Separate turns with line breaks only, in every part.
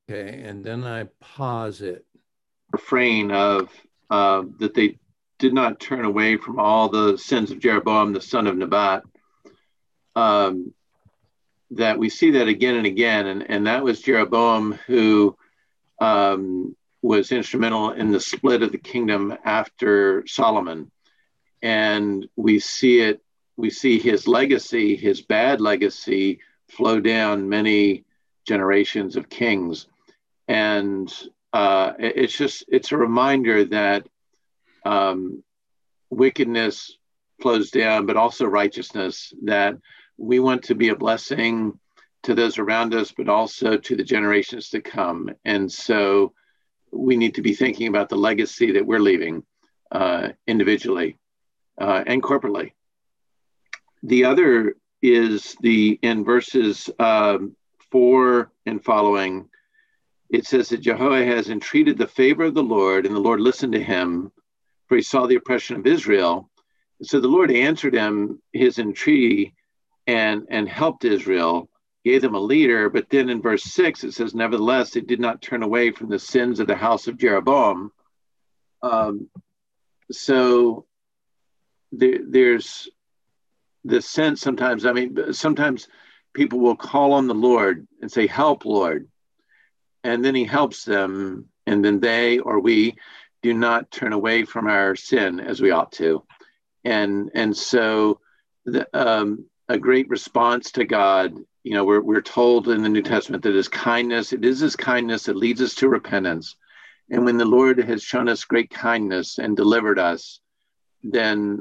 Okay, and then I pause it.
Refrain of that they did not turn away from all the sins of Jeroboam, the son of Nebat. Um, that we see that again and again, and that was Jeroboam who was instrumental in the split of the kingdom after Solomon. And we see his legacy, his bad legacy, flow down many generations of kings. And it's a reminder that um, wickedness flows down, but also righteousness, that we want to be a blessing to those around us, but also to the generations to come. And so we need to be thinking about the legacy that we're leaving individually and corporately. The other is the in verses 4 and following. It says that Jehoahaz entreated the favor of the Lord, and the Lord listened to him, for he saw the oppression of Israel. So the Lord answered him his entreaty and helped Israel, gave them a leader. But then in verse 6, it says, nevertheless, they did not turn away from the sins of the house of Jeroboam. Um, so there's the sense sometimes, I mean, sometimes people will call on the Lord and say, help, Lord. And then he helps them. And then they or we do not turn away from our sin as we ought to. And so a great response to God, you know, we're told in the New Testament that his kindness, it is his kindness that leads us to repentance. And when the Lord has shown us great kindness and delivered us, then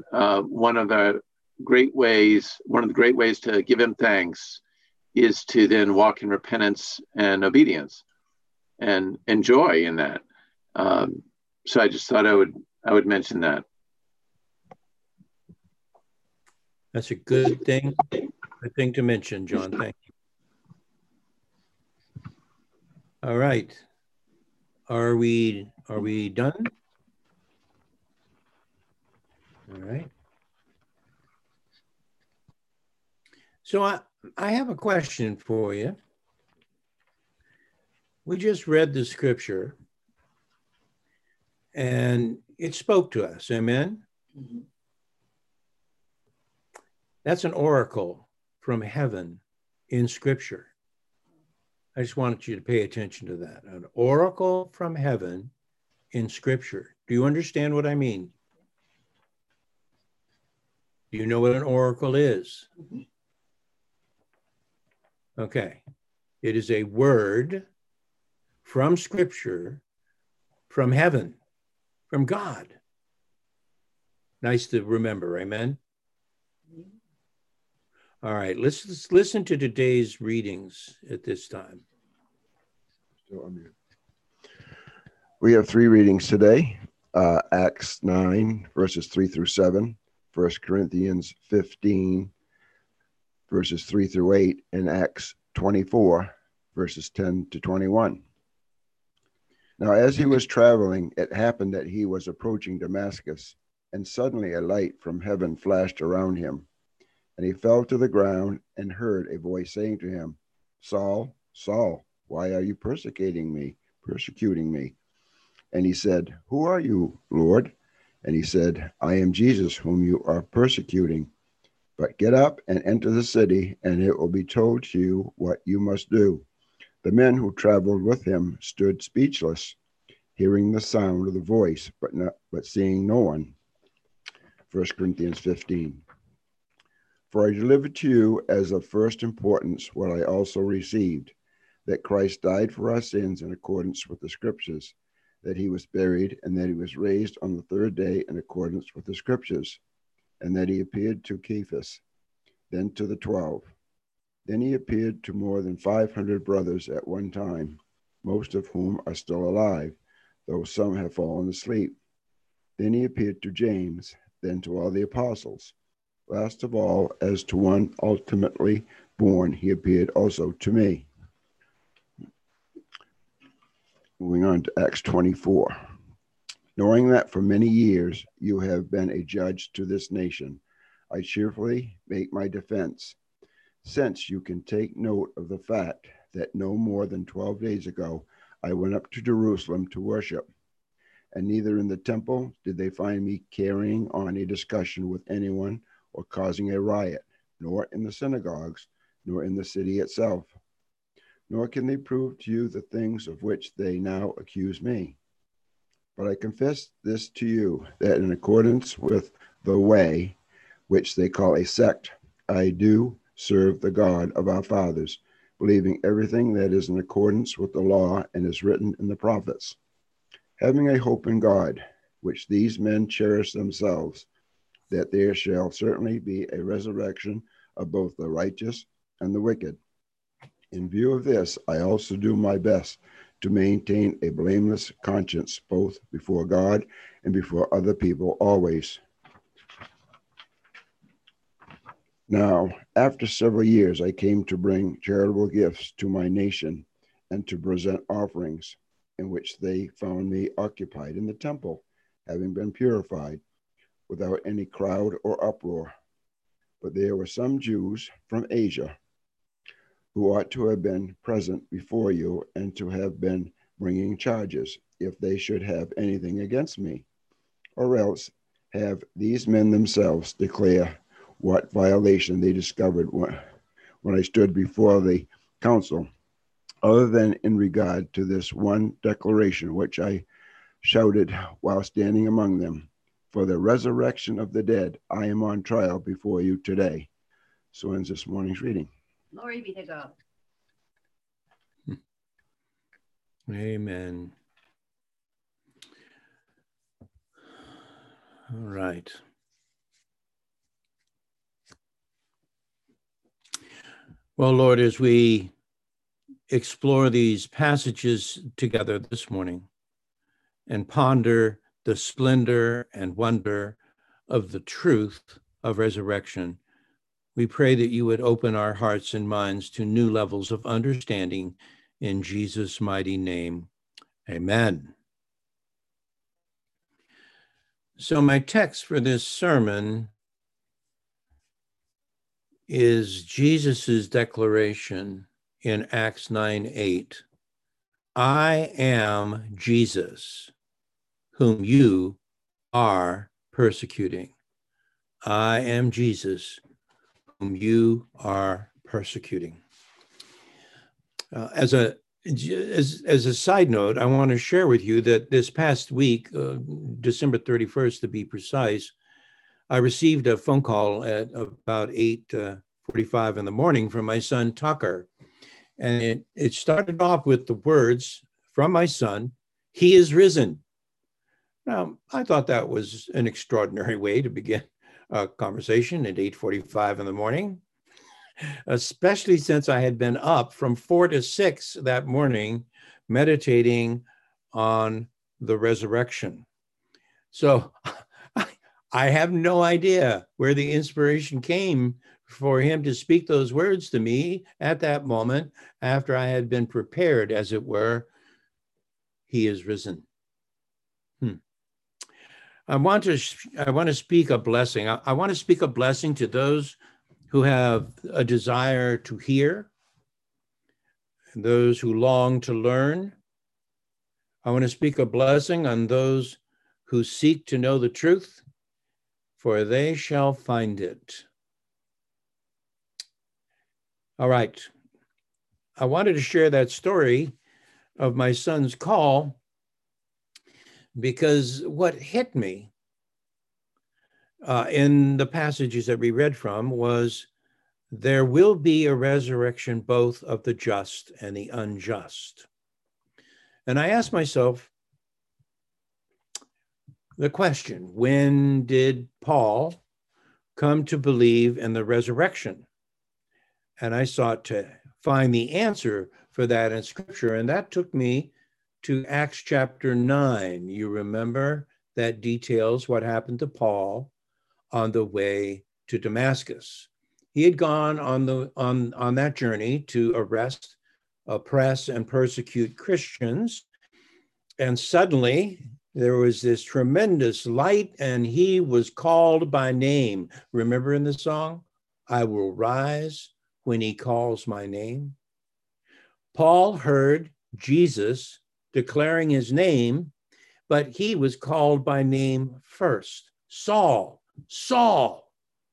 one of the great ways to give him thanks is to then walk in repentance and obedience and joy in that. Um, so I just thought I would mention that.
That's a good thing to mention, John. Thank you. All right. Are we done? All right. So I have a question for you. We just read the scripture and it spoke to us. Amen. Mm-hmm. That's an oracle from heaven in scripture. I just wanted you to pay attention to that. An oracle from heaven in scripture. Do you understand what I mean? Do you know what an oracle is? Okay. It is a word from scripture, from heaven, from God. Nice to remember, amen? All right, let's listen to today's readings at this time.
We have 3 readings today. Acts 9, verses 3 through 7, 1 Corinthians 15, verses 3 through 8, and Acts 24, verses 10 to 21. Now, as he was traveling, it happened that he was approaching Damascus, and suddenly a light from heaven flashed around him. And he fell to the ground and heard a voice saying to him, Saul, Saul, why are you persecuting me? And he said, Who are you, Lord? And he said, I am Jesus, whom you are persecuting. But get up and enter the city, and it will be told to you what you must do. The men who traveled with him stood speechless, hearing the sound of the voice, but seeing no one. 1 Corinthians 15. For I delivered to you as of first importance what I also received, that Christ died for our sins in accordance with the Scriptures, that he was buried, and that he was raised on the third day in accordance with the Scriptures, and that he appeared to Cephas, then to the 12. Then he appeared to more than 500 brothers at one time, most of whom are still alive, though some have fallen asleep. Then he appeared to James, then to all the apostles. Last of all, as to one ultimately born, he appeared also to me. Moving on to Acts 24. Knowing that for many years you have been a judge to this nation, I cheerfully make my defense, since you can take note of the fact that no more than 12 days ago I went up to Jerusalem to worship. And neither in the temple did they find me carrying on a discussion with anyone or causing a riot, nor in the synagogues, nor in the city itself. Nor can they prove to you the things of which they now accuse me. But I confess this to you, that in accordance with the way, which they call a sect, I do serve the God of our fathers, believing everything that is in accordance with the law and is written in the prophets, having a hope in God, which these men cherish themselves, that there shall certainly be a resurrection of both the righteous and the wicked. In view of this, I also do my best to maintain a blameless conscience, both before God and before other people always. Now, after several years, I came to bring charitable gifts to my nation and to present offerings, in which they found me occupied in the temple, having been purified, without any crowd or uproar. But there were some Jews from Asia who ought to have been present before you and to have been bringing charges, if they should have anything against me. Or else have these men themselves declare what violation they discovered when I stood before the council, other than in regard to this one declaration which I shouted while standing among them, for the resurrection of the dead, I am on trial before you today. So ends this morning's reading.
Glory be to God.
Amen. All right. Well, Lord, as we explore these passages together this morning and ponder the splendor and wonder of the truth of resurrection, we pray that you would open our hearts and minds to new levels of understanding in Jesus' mighty name. Amen. So my text for this sermon is Jesus's declaration in Acts 9:8. I am Jesus, whom you are persecuting. I am Jesus, whom you are persecuting. As a side note, I want to share with you that this past week, December 31st to be precise, I received a phone call at about 8:45 in the morning from my son Tucker. And it started off with the words from my son, "He is risen." Now, I thought that was an extraordinary way to begin a conversation at 8:45 in the morning, especially since I had been up from 4 to 6 that morning meditating on the resurrection. So I have no idea where the inspiration came for him to speak those words to me at that moment after I had been prepared, as it were. He is risen. I want to speak a blessing. I want to speak a blessing to those who have a desire to hear, and those who long to learn. I want to speak a blessing on those who seek to know the truth, for they shall find it. All right. I wanted to share that story of my son's call because what hit me in the passages that we read from was there will be a resurrection both of the just and the unjust. And I asked myself the question, when did Paul come to believe in the resurrection? And I sought to find the answer for that in Scripture, and that took me to Acts chapter 9. You remember that details what happened to Paul on the way to Damascus. He had gone on that journey to arrest, oppress, and persecute Christians, and suddenly there was this tremendous light, and he was called by name. Remember in the song, I will rise when he calls my name? Paul heard Jesus declaring his name, but he was called by name first. Saul, Saul.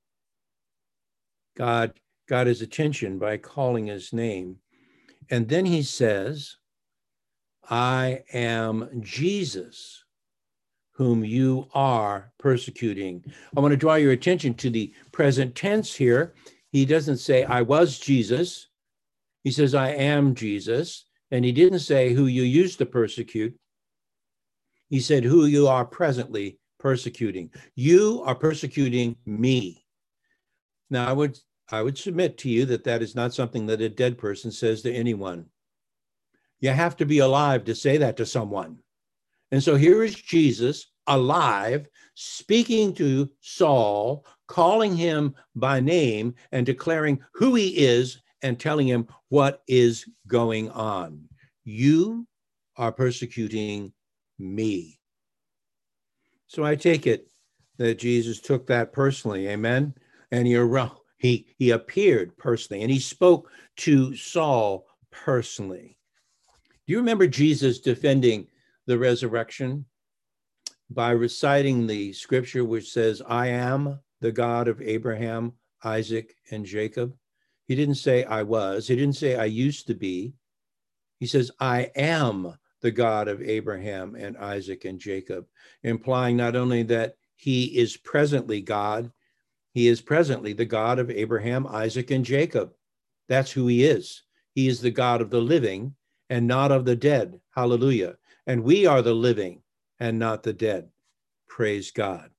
God got his attention by calling his name. And then he says, I am Jesus, whom you are persecuting. I want to draw your attention to the present tense here. He doesn't say, I was Jesus. He says, I am Jesus. And he didn't say who you used to persecute. He said, who you are presently persecuting. You are persecuting me. Now, I would submit to you that that is not something that a dead person says to anyone. You have to be alive to say that to someone. And so here is Jesus alive, speaking to Saul, calling him by name and declaring who he is and telling him what is going on. You are persecuting me. So I take it that Jesus took that personally, amen? And he appeared personally, and he spoke to Saul personally. Do you remember Jesus defending the resurrection by reciting the scripture which says, I am the God of Abraham, Isaac, and Jacob? He didn't say I was. He didn't say I used to be. He says, I am the God of Abraham and Isaac and Jacob, implying not only that he is presently God, he is presently the God of Abraham, Isaac, and Jacob. That's who he is. He is the God of the living and not of the dead. Hallelujah. And we are the living and not the dead. Praise God.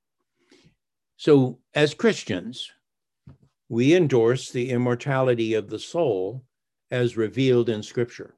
So as Christians, we endorse the immortality of the soul as revealed in Scripture.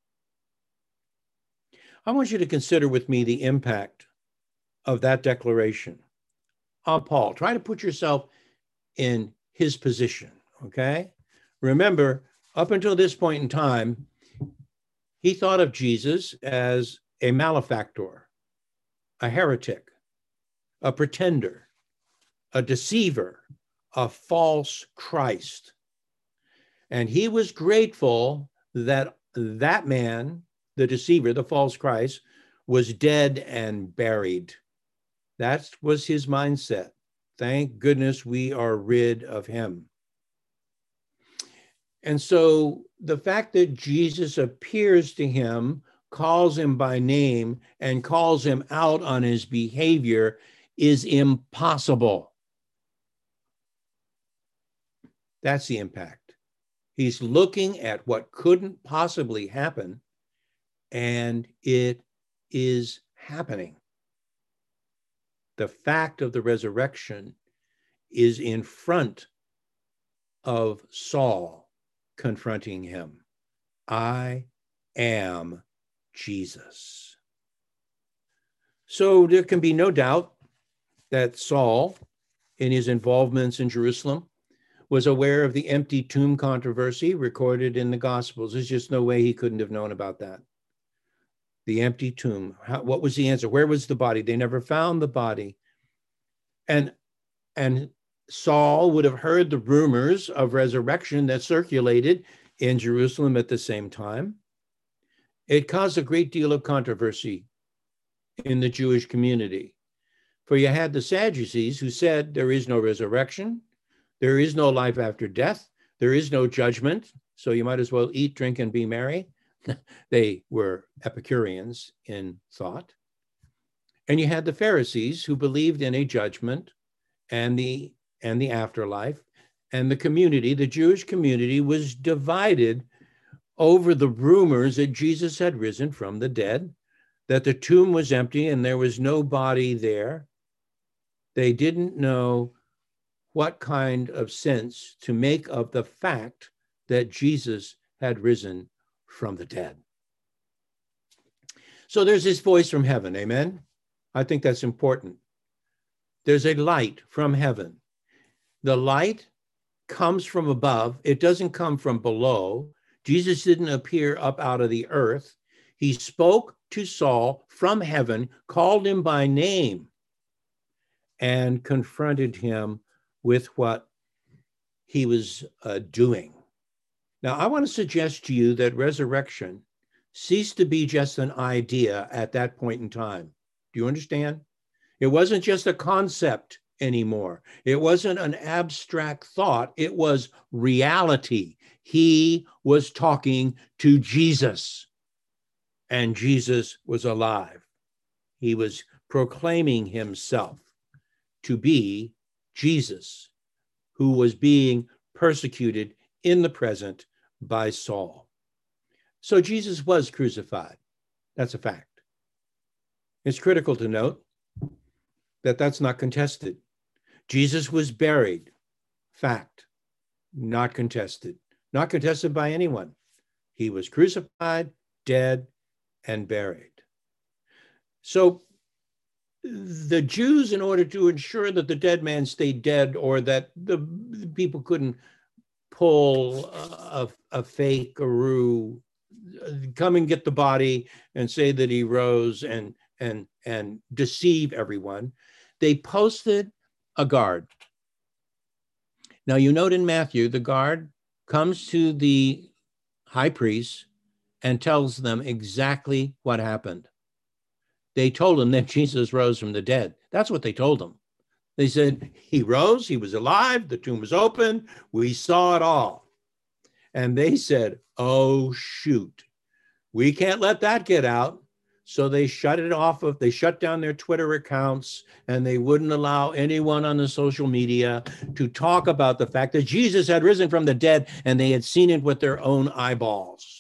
I want you to consider with me the impact of that declaration on Paul. Try to put yourself in his position, okay? Remember, up until this point in time, he thought of Jesus as a malefactor, a heretic, a pretender, a deceiver, a false Christ. And he was grateful that that man, the deceiver, the false Christ, was dead and buried. That was his mindset. Thank goodness we are rid of him. And so the fact that Jesus appears to him, calls him by name, and calls him out on his behavior is impossible. That's the impact. He's looking at what couldn't possibly happen, and it is happening. The fact of the resurrection is in front of Saul confronting him. I am Jesus. So there can be no doubt that Saul, in his involvements in Jerusalem, was aware of the empty tomb controversy recorded in the Gospels. There's just no way he couldn't have known about that. The empty tomb. What was the answer? Where was the body? They never found the body. And Saul would have heard the rumors of resurrection that circulated in Jerusalem at the same time. It caused a great deal of controversy in the Jewish community. For you had the Sadducees who said there is no resurrection, there is no life after death, there is no judgment, so you might as well eat, drink, and be merry. They were Epicureans in thought. And you had the Pharisees who believed in a judgment and the afterlife. And the community, the Jewish community, was divided over the rumors that Jesus had risen from the dead, that the tomb was empty and there was no body there. They didn't know what kind of sense to make of the fact that Jesus had risen from the dead. So there's this voice from heaven, amen? I think that's important. There's a light from heaven. The light comes from above. It doesn't come from below. Jesus didn't appear up out of the earth. He spoke to Saul from heaven, called him by name, and confronted him with what he was doing. Now, I want to suggest to you that resurrection ceased to be just an idea at that point in time. Do you understand? It wasn't just a concept anymore. It wasn't an abstract thought. It was reality. He was talking to Jesus, and Jesus was alive. He was proclaiming himself to be Jesus, who was being persecuted in the present by Saul. So Jesus was crucified. That's a fact. It's critical to note that that's not contested. Jesus was buried. Fact. Not contested. Not contested by anyone. He was crucified, dead, and buried. So the Jews, in order to ensure that the dead man stayed dead, or that the people couldn't pull a fake guru, come and get the body and say that he rose and deceive everyone, they posted a guard. Now, you note in Matthew, the guard comes to the high priest and tells them exactly what happened. They told him that Jesus rose from the dead. That's what they told him. They said, he rose, he was alive, the tomb was open, we saw it all. And they said, oh, shoot, we can't let that get out. So they shut down their Twitter accounts, and they wouldn't allow anyone on the social media to talk about the fact that Jesus had risen from the dead, and they had seen it with their own eyeballs.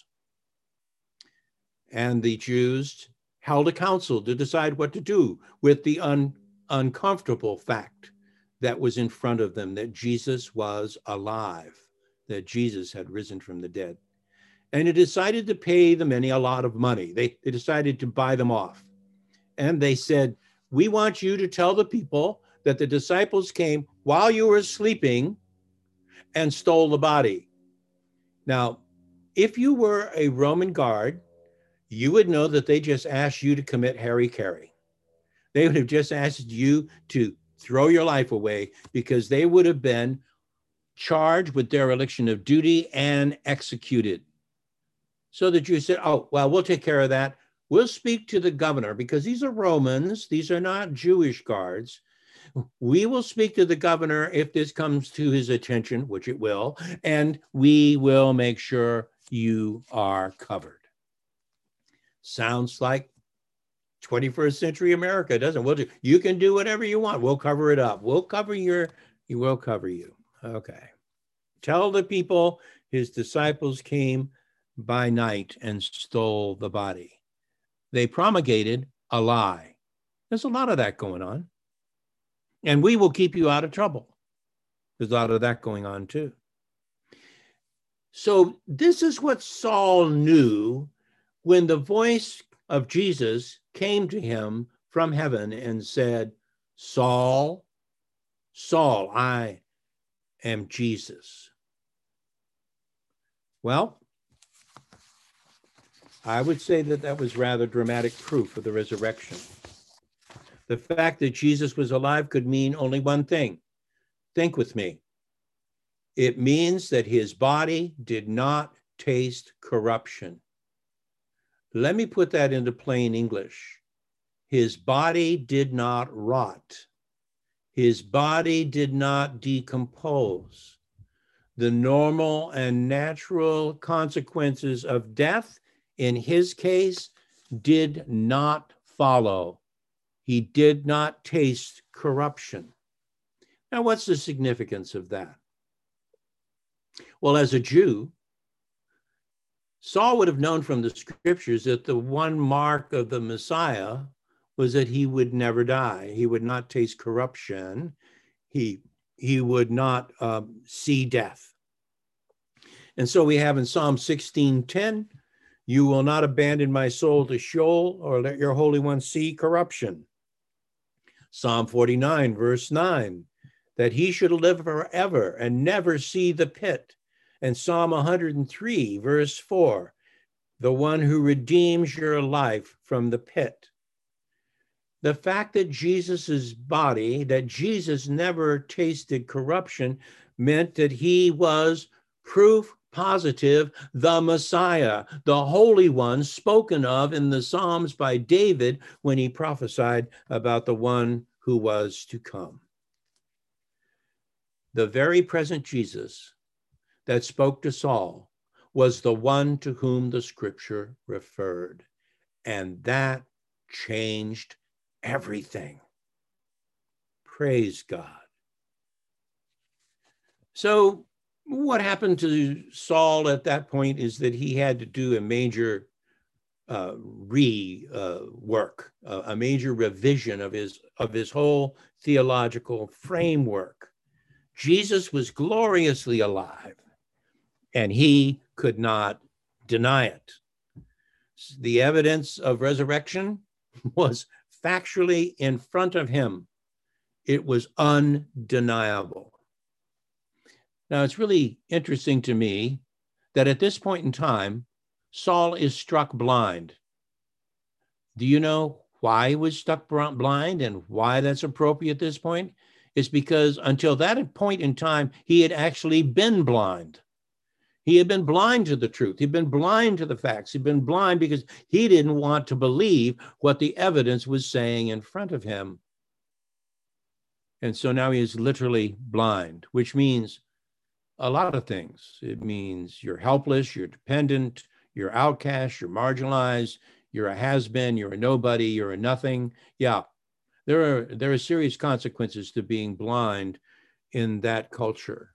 And the Jews held a council to decide what to do with the uncomfortable fact that was in front of them, that Jesus was alive, that Jesus had risen from the dead. And they decided to pay the many a lot of money. They decided to buy them off. And they said, we want you to tell the people that the disciples came while you were sleeping and stole the body. Now, if you were a Roman guard, you would know that they just asked you to commit hara-kiri. They would have just asked you to throw your life away, because they would have been charged with dereliction of duty and executed. So the Jews said, oh, well, we'll take care of that. We'll speak to the governor, because these are Romans. These are not Jewish guards. We will speak to the governor if this comes to his attention, which it will, and we will make sure you are covered. Sounds like 21st century America, doesn't it? You can do whatever you want. We'll cover it up. We'll cover you. Okay. Tell the people his disciples came by night and stole the body. They promulgated a lie. There's a lot of that going on. And we will keep you out of trouble. There's a lot of that going on too. So this is what Saul knew when the voice of Jesus came to him from heaven and said, Saul, Saul, I am Jesus. Well, I would say that that was rather dramatic proof of the resurrection. The fact that Jesus was alive could mean only one thing. Think with me. It means that his body did not taste corruption. Let me put that into plain English. His body did not rot. His body did not decompose. The normal and natural consequences of death, in his case, did not follow. He did not taste corruption. Now, what's the significance of that? Well, as a Jew, Saul would have known from the scriptures that the one mark of the Messiah was that he would never die. He would not taste corruption. He would not see death. And so we have in Psalm 16:10, you will not abandon my soul to Sheol, or let your Holy One see corruption. Psalm 49, verse 9, that he should live forever and never see the pit. And Psalm 103, verse 4, the one who redeems your life from the pit. The fact that Jesus's body, that Jesus never tasted corruption, meant that he was proof positive, the Messiah, the Holy One spoken of in the Psalms by David when he prophesied about the one who was to come. The very present Jesus that spoke to Saul was the one to whom the scripture referred, and that changed everything. Praise God. So what happened to Saul at that point is that he had to do a major rework, a major revision of his whole theological framework. Jesus was gloriously alive, and he could not deny it. The evidence of resurrection was factually in front of him. It was undeniable. Now, it's really interesting to me that at this point in time, Saul is struck blind. Do you know why he was struck blind and why that's appropriate at this point? It's because until that point in time, he had actually been blind. He had been blind to the truth. He'd been blind to the facts. He'd been blind because he didn't want to believe what the evidence was saying in front of him. And so now he is literally blind, which means a lot of things. It means you're helpless, you're dependent, you're outcast, you're marginalized, you're a has-been, you're a nobody, you're a nothing. Yeah, there are serious consequences to being blind in that culture.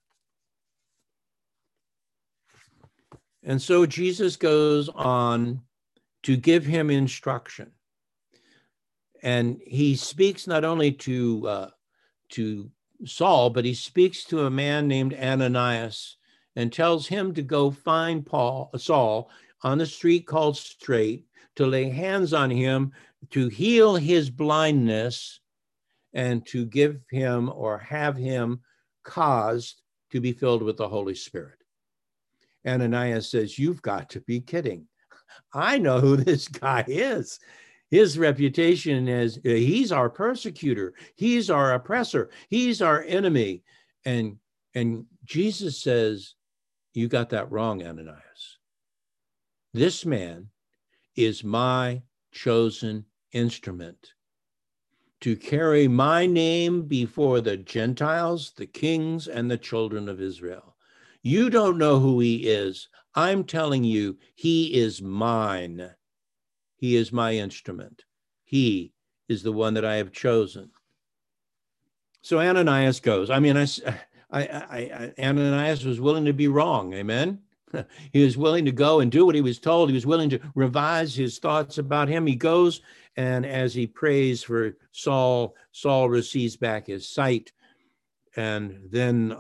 And so Jesus goes on to give him instruction. And he speaks not only to Saul, but he speaks to a man named Ananias and tells him to go find Saul on the street called Straight, to lay hands on him, to heal his blindness, and to give him or have him caused to be filled with the Holy Spirit. Ananias says, "You've got to be kidding. I know who this guy is. His reputation is he's our persecutor. He's our oppressor. He's our enemy." And Jesus says, "You got that wrong, Ananias. This man is my chosen instrument to carry my name before the Gentiles, the kings, and the children of Israel. You don't know who he is. I'm telling you, he is mine. He is my instrument. He is the one that I have chosen." So Ananias goes. I mean, Ananias was willing to be wrong. Amen. He was willing to go and do what he was told. He was willing to revise his thoughts about him. He goes, and as he prays for Saul, Saul receives back his sight. And then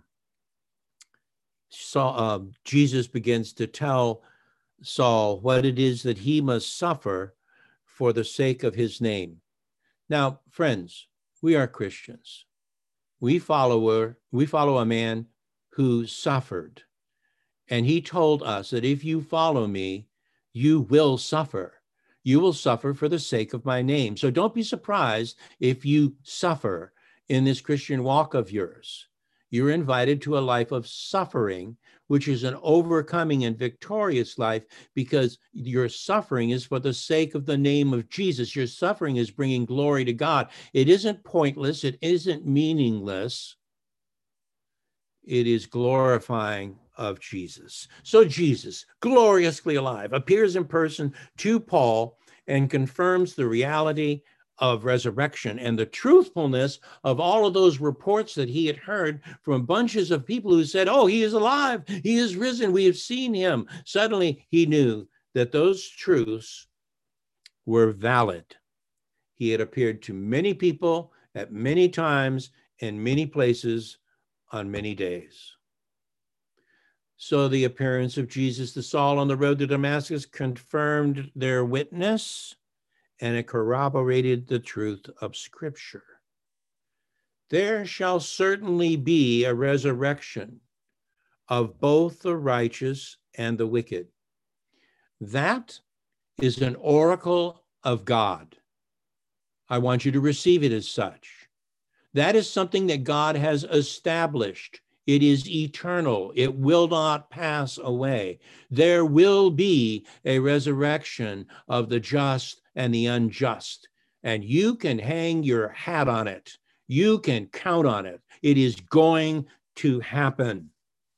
Jesus begins to tell Saul what it is that he must suffer for the sake of his name. Now, friends, we are Christians. We follow a man who suffered. And he told us that if you follow me, you will suffer. You will suffer for the sake of my name. So don't be surprised if you suffer in this Christian walk of yours. You're invited to a life of suffering, which is an overcoming and victorious life, because your suffering is for the sake of the name of Jesus. Your suffering is bringing glory to God. It isn't pointless. It isn't meaningless. It is glorifying of Jesus. So Jesus, gloriously alive, appears in person to Paul and confirms the reality of resurrection and the truthfulness of all of those reports that he had heard from bunches of people who said, "Oh, he is alive. He is risen. We have seen him." Suddenly he knew that those truths were valid. He had appeared to many people at many times in many places on many days. So the appearance of Jesus to Saul on the road to Damascus confirmed their witness, and it corroborated the truth of Scripture. There shall certainly be a resurrection of both the righteous and the wicked. That is an oracle of God. I want you to receive it as such. That is something that God has established It is eternal. It will not pass away. There will be a resurrection of the just and the unjust. And you can hang your hat on it. You can count on it. It is going to happen.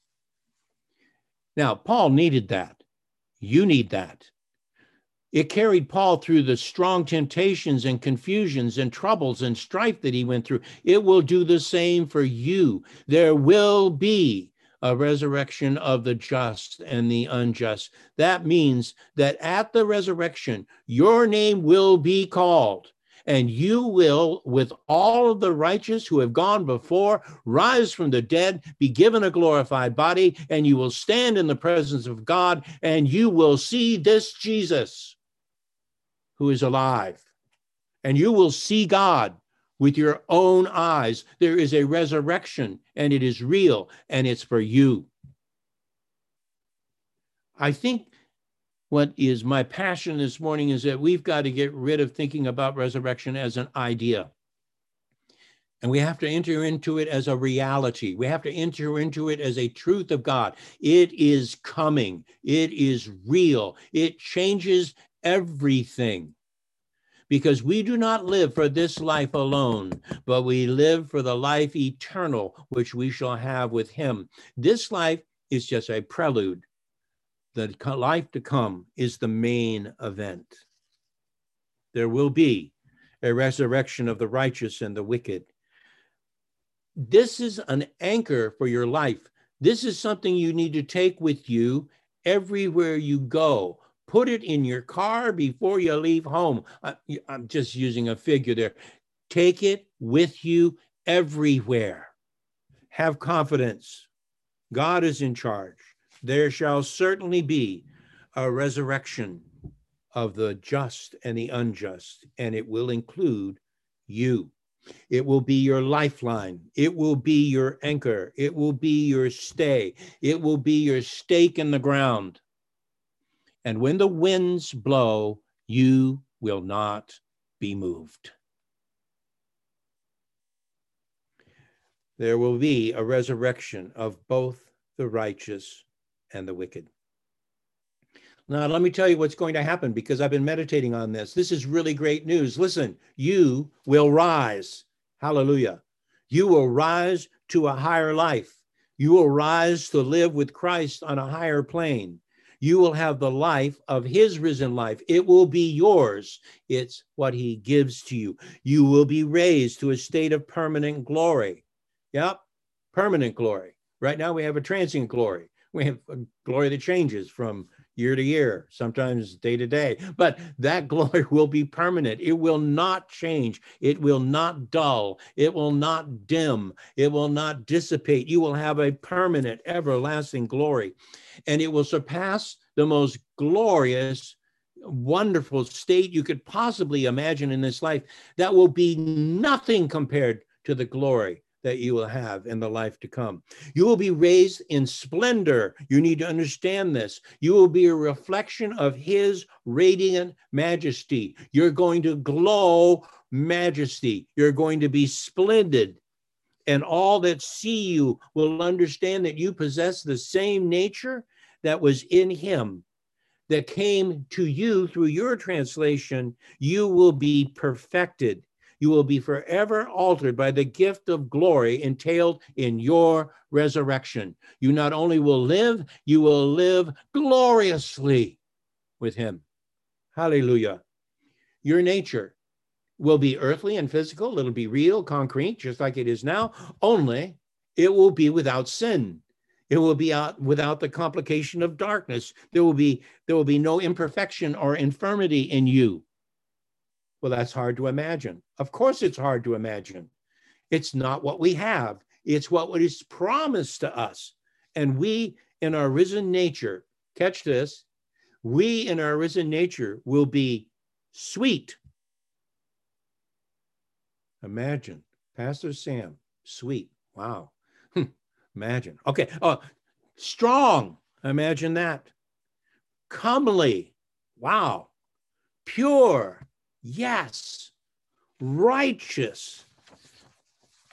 Now, Paul needed that. You need that. It carried Paul through the strong temptations and confusions and troubles and strife that he went through. It will do the same for you. There will be a resurrection of the just and the unjust. That means that at the resurrection, your name will be called, and you will, with all of the righteous who have gone before, rise from the dead, be given a glorified body, and you will stand in the presence of God, and you will see this Jesus who is alive, and you will see God with your own eyes. There is a resurrection, and it is real, and it's for you. I think what is my passion this morning is that we've got to get rid of thinking about resurrection as an idea. And we have to enter into it as a reality. We have to enter into it as a truth of God. It is coming. It is real. It changes everything. Because we do not live for this life alone, but we live for the life eternal, which we shall have with him. This life is just a prelude. The life to come is the main event. There will be a resurrection of the righteous and the wicked. This is an anchor for your life. This is something you need to take with you everywhere you go. Put it in your car before you leave home. I'm just using a figure there. Take it with you everywhere. Have confidence. God is in charge. There shall certainly be a resurrection of the just and the unjust, and it will include you. It will be your lifeline. It will be your anchor. It will be your stay. It will be your stake in the ground. And when the winds blow, you will not be moved. There will be a resurrection of both the righteous and the wicked. Now, let me tell you what's going to happen, because I've been meditating on this. This is really great news. Listen, you will rise. Hallelujah. You will rise to a higher life. You will rise to live with Christ on a higher plane. You will have the life of his risen life. It will be yours. It's what he gives to you. You will be raised to a state of permanent glory. Yep, permanent glory. Right now we have a transient glory. We have a glory that changes from year to year, sometimes day to day, but that glory will be permanent. It will not change. It will not dull. It will not dim. It will not dissipate. You will have a permanent, everlasting glory, and it will surpass the most glorious, wonderful state you could possibly imagine in this life. That will be nothing compared to the glory that you will have in the life to come. You will be raised in splendor. You need to understand this. You will be a reflection of his radiant majesty. You're going to glow majesty. You're going to be splendid. And all that see you will understand that you possess the same nature that was in him, that came to you through your translation. You will be perfected. You will be forever altered by the gift of glory entailed in your resurrection. You not only will live, you will live gloriously with him. Hallelujah. Your nature will be earthly and physical. It'll be real, concrete, just like it is now, only it will be without sin. It will be without the complication of darkness. There will be no imperfection or infirmity in you. Well, that's hard to imagine. Of course, it's hard to imagine. It's not what we have. It's what is promised to us. And we, in our risen nature, catch this, we in our risen nature will be sweet. Imagine, Pastor Sam, sweet. Wow. Imagine. Okay. Strong. Imagine that. Comely. Wow. Pure. Yes. Righteous.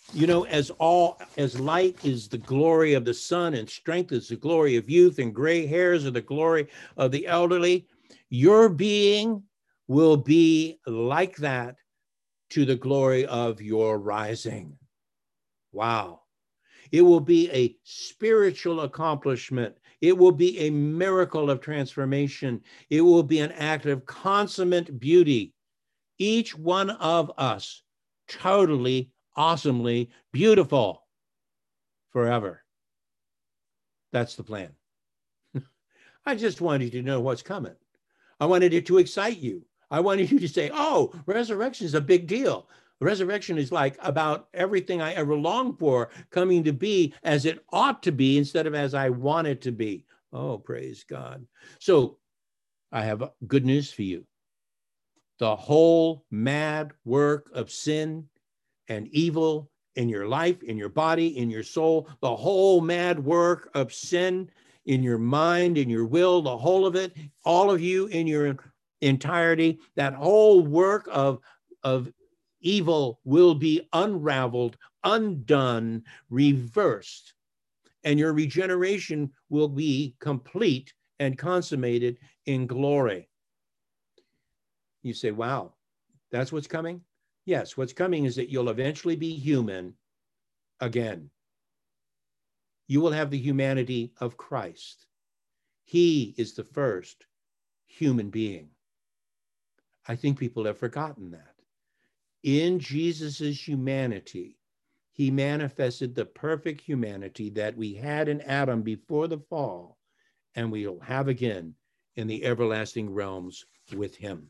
You know, as light is the glory of the sun, and strength is the glory of youth, and gray hairs are the glory of the elderly, your being will be like that to the glory of your rising. Wow. It will be a spiritual accomplishment. It will be a miracle of transformation. It will be an act of consummate beauty. Each one of us totally, awesomely beautiful forever. That's the plan. I just wanted you to know what's coming. I wanted it to excite you. I wanted you to say, oh, resurrection is a big deal. Resurrection is like about everything I ever longed for coming to be as it ought to be instead of as I want it to be. Oh, praise God. So I have good news for you. The whole mad work of sin and evil in your life, in your body, in your soul, the whole mad work of sin in your mind, in your will, the whole of it, all of you in your entirety, that whole work of evil will be unraveled, undone, reversed, and your regeneration will be complete and consummated in glory. You say, wow, that's what's coming? Yes, what's coming is that you'll eventually be human again. You will have the humanity of Christ. He is the first human being. I think people have forgotten that. In Jesus's humanity, he manifested the perfect humanity that we had in Adam before the fall, and we'll have again in the everlasting realms with him.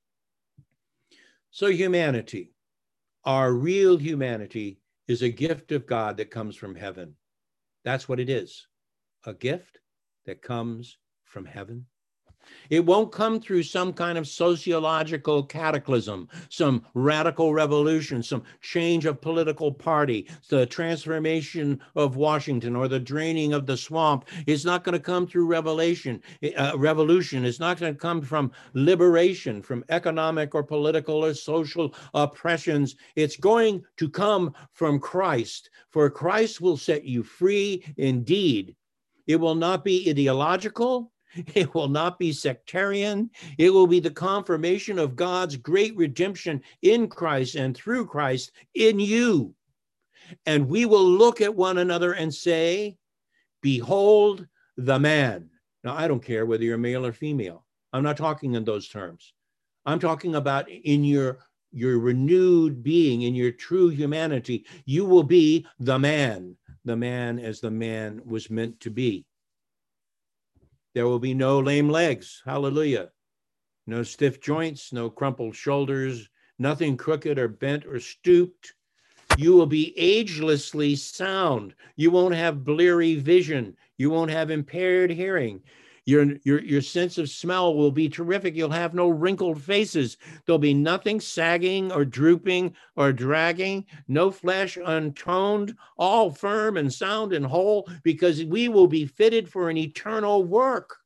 So humanity, our real humanity, is a gift of God that comes from heaven. That's what it is, a gift that comes from heaven. It won't come through some kind of sociological cataclysm, some radical revolution, some change of political party, the transformation of Washington or the draining of the swamp. It's not going to come through revolution. It's not going to come from liberation, from economic or political or social oppressions. It's going to come from Christ, for Christ will set you free indeed. It will not be ideological. It will not be sectarian. It will be the confirmation of God's great redemption in Christ and through Christ in you. And we will look at one another and say, behold the man. Now, I don't care whether you're male or female. I'm not talking in those terms. I'm talking about in your renewed being, in your true humanity, you will be the man as the man was meant to be. There will be no lame legs. Hallelujah. No stiff joints, no crumpled shoulders, nothing crooked or bent or stooped. You will be agelessly sound. You won't have bleary vision. You won't have impaired hearing. Your sense of smell will be terrific. You'll have no wrinkled faces. There'll be nothing sagging or drooping or dragging, no flesh untoned, all firm and sound and whole, because we will be fitted for an eternal work.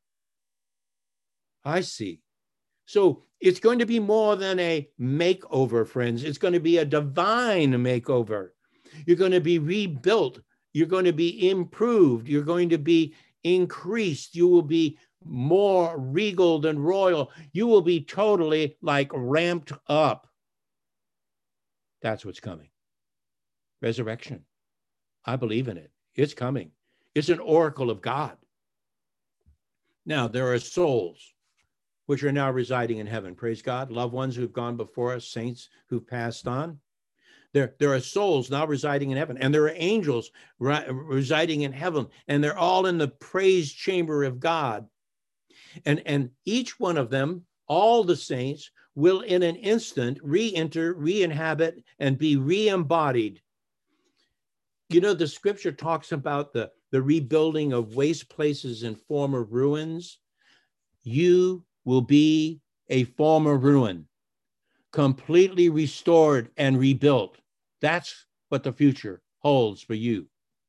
I see. So it's going to be more than a makeover, friends. It's going to be a divine makeover. You're going to be rebuilt. You're going to be improved. You're going to be increased. You will be more regal than royal. You will be totally like ramped up. That's what's coming. Resurrection. I believe in it. It's coming. It's an oracle of God. Now, there are souls which are now residing in heaven. Praise God. Loved ones who've gone before us, saints who've passed on. There are souls now residing in heaven, and there are angels residing in heaven, and they're all in the praise chamber of God. And each one of them, all the saints, will in an instant re-enter, re-inhabit, and be re-embodied. You know, the scripture talks about the rebuilding of waste places and former ruins. You will be a former ruin, completely restored and rebuilt. That's what the future holds for you.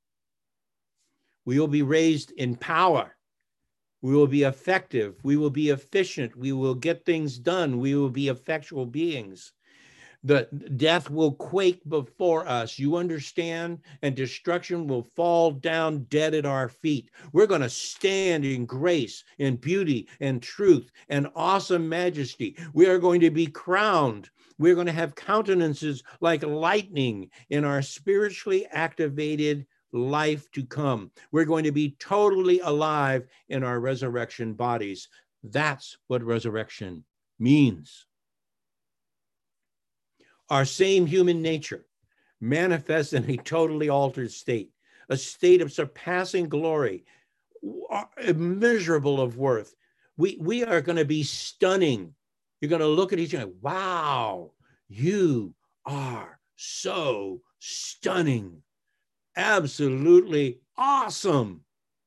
We will be raised in power. We will be effective. We will be efficient. We will get things done. We will be effectual beings. The death will quake before us. You understand? And destruction will fall down dead at our feet. We're going to stand in grace and beauty and truth and awesome majesty. We are going to be crowned. We're going to have countenances like lightning in our spiritually activated life to come. We're going to be totally alive in our resurrection bodies. That's what resurrection means. Our same human nature manifests in a totally altered state, a state of surpassing glory, immeasurable of worth. We are going to be stunning. You're going to look at each other, wow, you are so stunning, absolutely awesome.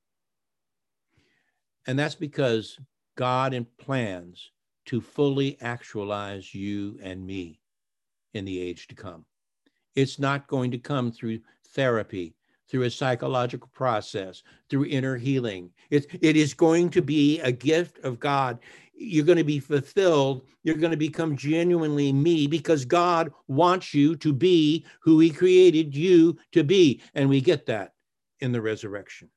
And that's because God plans to fully actualize you and me in the age to come. It's not going to come through therapy, through a psychological process, through inner healing. It is going to be a gift of God. You're going to be fulfilled. You're going to become genuinely me because God wants you to be who he created you to be. And we get that in the resurrection.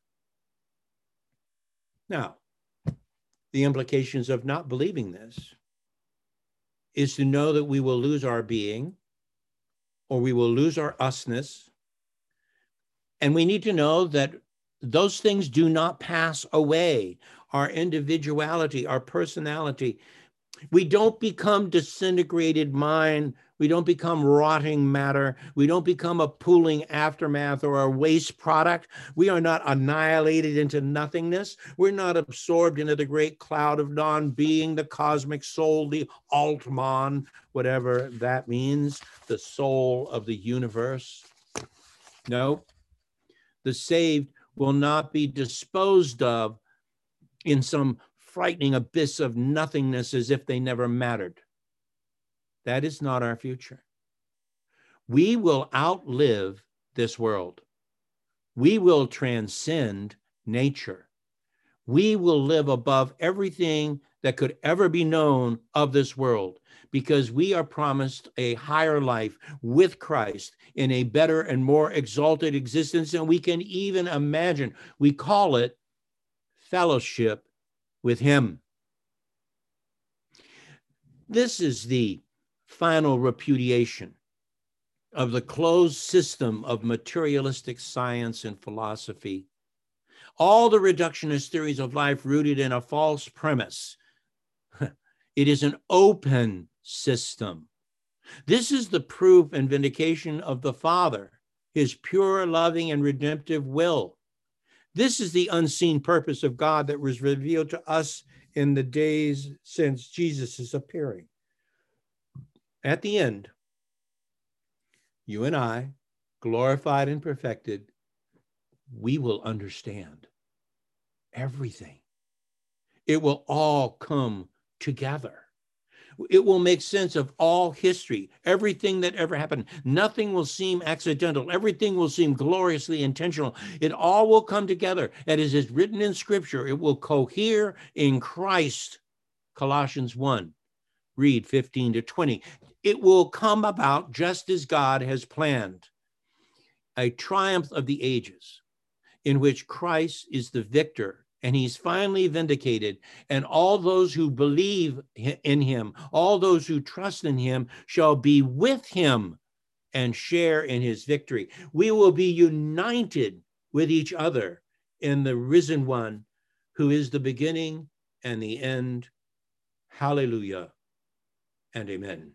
Now, the implications of not believing this is to know that we will lose our being, or we will lose our usness. And we need to know that those things do not pass away. Our individuality, our personality. We don't become disintegrated mind. We don't become rotting matter. We don't become a pooling aftermath or a waste product. We are not annihilated into nothingness. We're not absorbed into the great cloud of non-being, the cosmic soul, the Altman, whatever that means, the soul of the universe. No, the saved will not be disposed of in some frightening abyss of nothingness as if they never mattered. That is not our future. We will outlive this world. We will transcend nature. We will live above everything that could ever be known of this world because we are promised a higher life with Christ in a better and more exalted existence than we can even imagine. We call it fellowship with him. This is the final repudiation of the closed system of materialistic science and philosophy. All the reductionist theories of life rooted in a false premise. It is an open system. This is the proof and vindication of the Father, his pure, loving, and redemptive will. This is the unseen purpose of God that was revealed to us in the days since Jesus' appearing. At the end, you and I, glorified and perfected, we will understand everything. It will all come together. It will make sense of all history, everything that ever happened. Nothing will seem accidental. Everything will seem gloriously intentional. It all will come together. And as is written in Scripture, it will cohere in Christ. Colossians 1, read 15 to 20. It will come about just as God has planned. A triumph of the ages in which Christ is the victor and he's finally vindicated, and all those who believe in him, all those who trust in him shall be with him and share in his victory. We will be united with each other in the risen one who is the beginning and the end. Hallelujah and amen.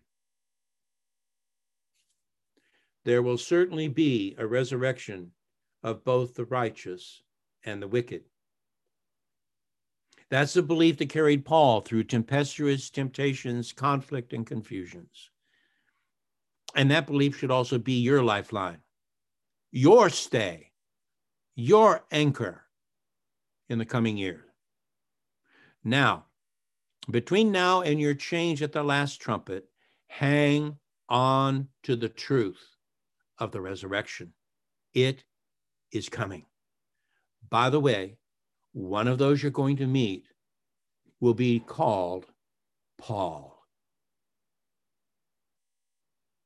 There will certainly be a resurrection of both the righteous and the wicked. That's the belief that carried Paul through tempestuous temptations, conflict, and confusions. And that belief should also be your lifeline, your stay, your anchor in the coming year. Now, between now and your change at the last trumpet, hang on to the truth of the resurrection. It is coming. By the way, one of those you're going to meet will be called Paul.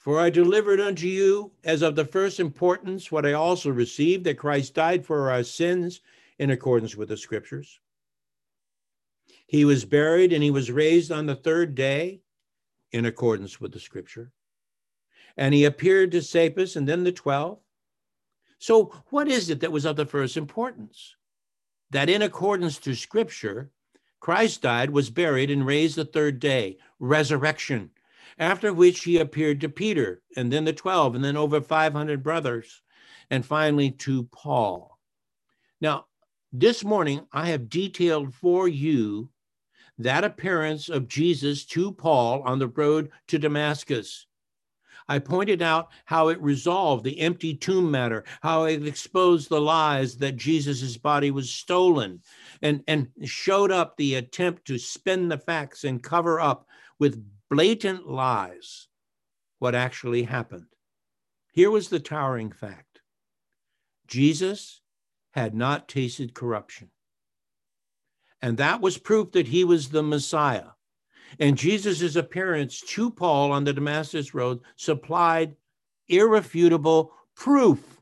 For I delivered unto you as of the first importance what I also received, that Christ died for our sins in accordance with the Scriptures. He was buried and he was raised on the third day in accordance with the Scripture. And he appeared to Cephas and then the 12. So what is it that was of the first importance? That in accordance to Scripture, Christ died, was buried, and raised the third day, resurrection, after which he appeared to Peter, and then the 12, and then over 500 brothers, and finally to Paul. Now, this morning, I have detailed for you that appearance of Jesus to Paul on the road to Damascus. I pointed out how it resolved the empty tomb matter, how it exposed the lies that Jesus' body was stolen, and showed up the attempt to spin the facts and cover up with blatant lies what actually happened. Here was the towering fact. Jesus had not tasted corruption. And that was proof that he was the Messiah. And Jesus' appearance to Paul on the Damascus road supplied irrefutable proof.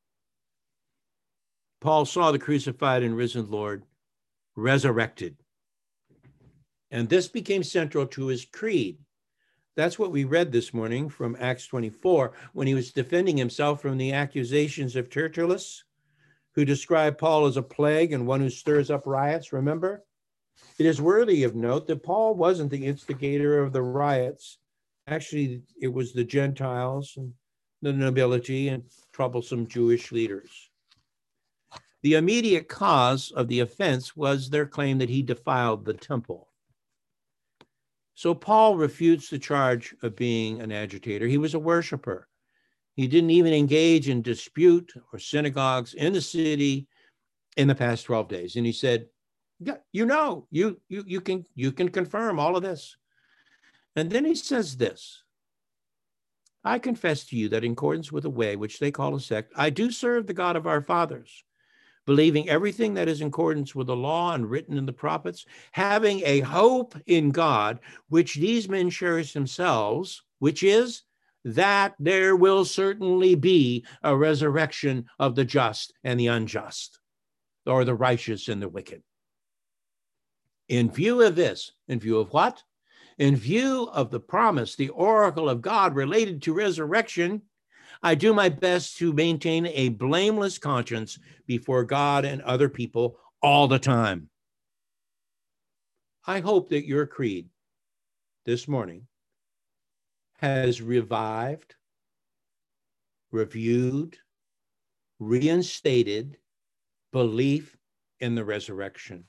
Paul saw the crucified and risen Lord resurrected. And this became central to his creed. That's what we read this morning from Acts 24, when he was defending himself from the accusations of Tertullus, who described Paul as a plague and one who stirs up riots, remember? It is worthy of note that Paul wasn't the instigator of the riots. Actually, it was the Gentiles and the nobility and troublesome Jewish leaders. The immediate cause of the offense was their claim that he defiled the temple. So Paul refutes the charge of being an agitator. He was a worshiper. He didn't even engage in dispute or synagogues in the city in the past 12 days. And he said, yeah, you can confirm all of this. And then he says this: I confess to you that in accordance with the way which they call a sect, I do serve the God of our fathers, believing everything that is in accordance with the law and written in the prophets, having a hope in God, which these men cherish themselves, which is that there will certainly be a resurrection of the just and the unjust, or the righteous and the wicked. In view of this, in view of what? In view of the promise, the oracle of God related to resurrection, I do my best to maintain a blameless conscience before God and other people all the time. I hope that your creed this morning has revived, reviewed, reinstated belief in the resurrection.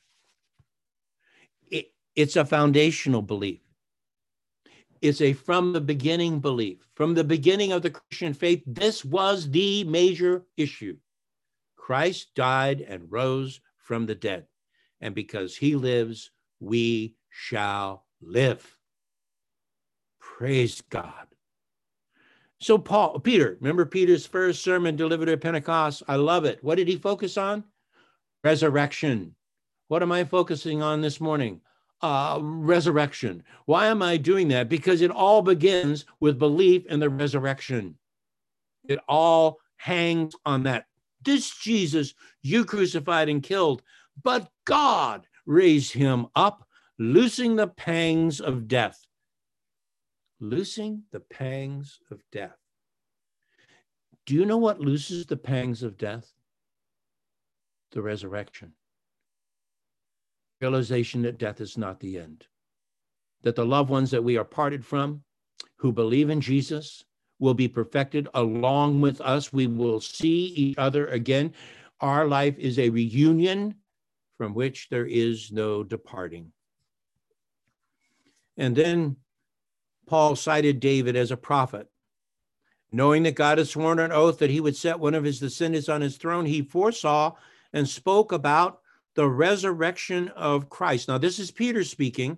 It's a foundational belief. It's a from the beginning belief. From the beginning of the Christian faith, this was the major issue. Christ died and rose from the dead. And because he lives, we shall live. Praise God. So Peter, remember Peter's first sermon delivered at Pentecost? I love it. What did he focus on? Resurrection. What am I focusing on this morning? Resurrection. Why am I doing that? Because it all begins with belief in the resurrection. It all hangs on that. This Jesus you crucified and killed, but God raised him up, loosing the pangs of death. Loosing the pangs of death. Do you know what looses the pangs of death? The resurrection. Realization that death is not the end. That the loved ones that we are parted from, who believe in Jesus, will be perfected along with us. We will see each other again. Our life is a reunion from which there is no departing. And then Paul cited David as a prophet. Knowing that God had sworn on oath that he would set one of his descendants on his throne, he foresaw and spoke about the resurrection of Christ. Now, this is Peter speaking,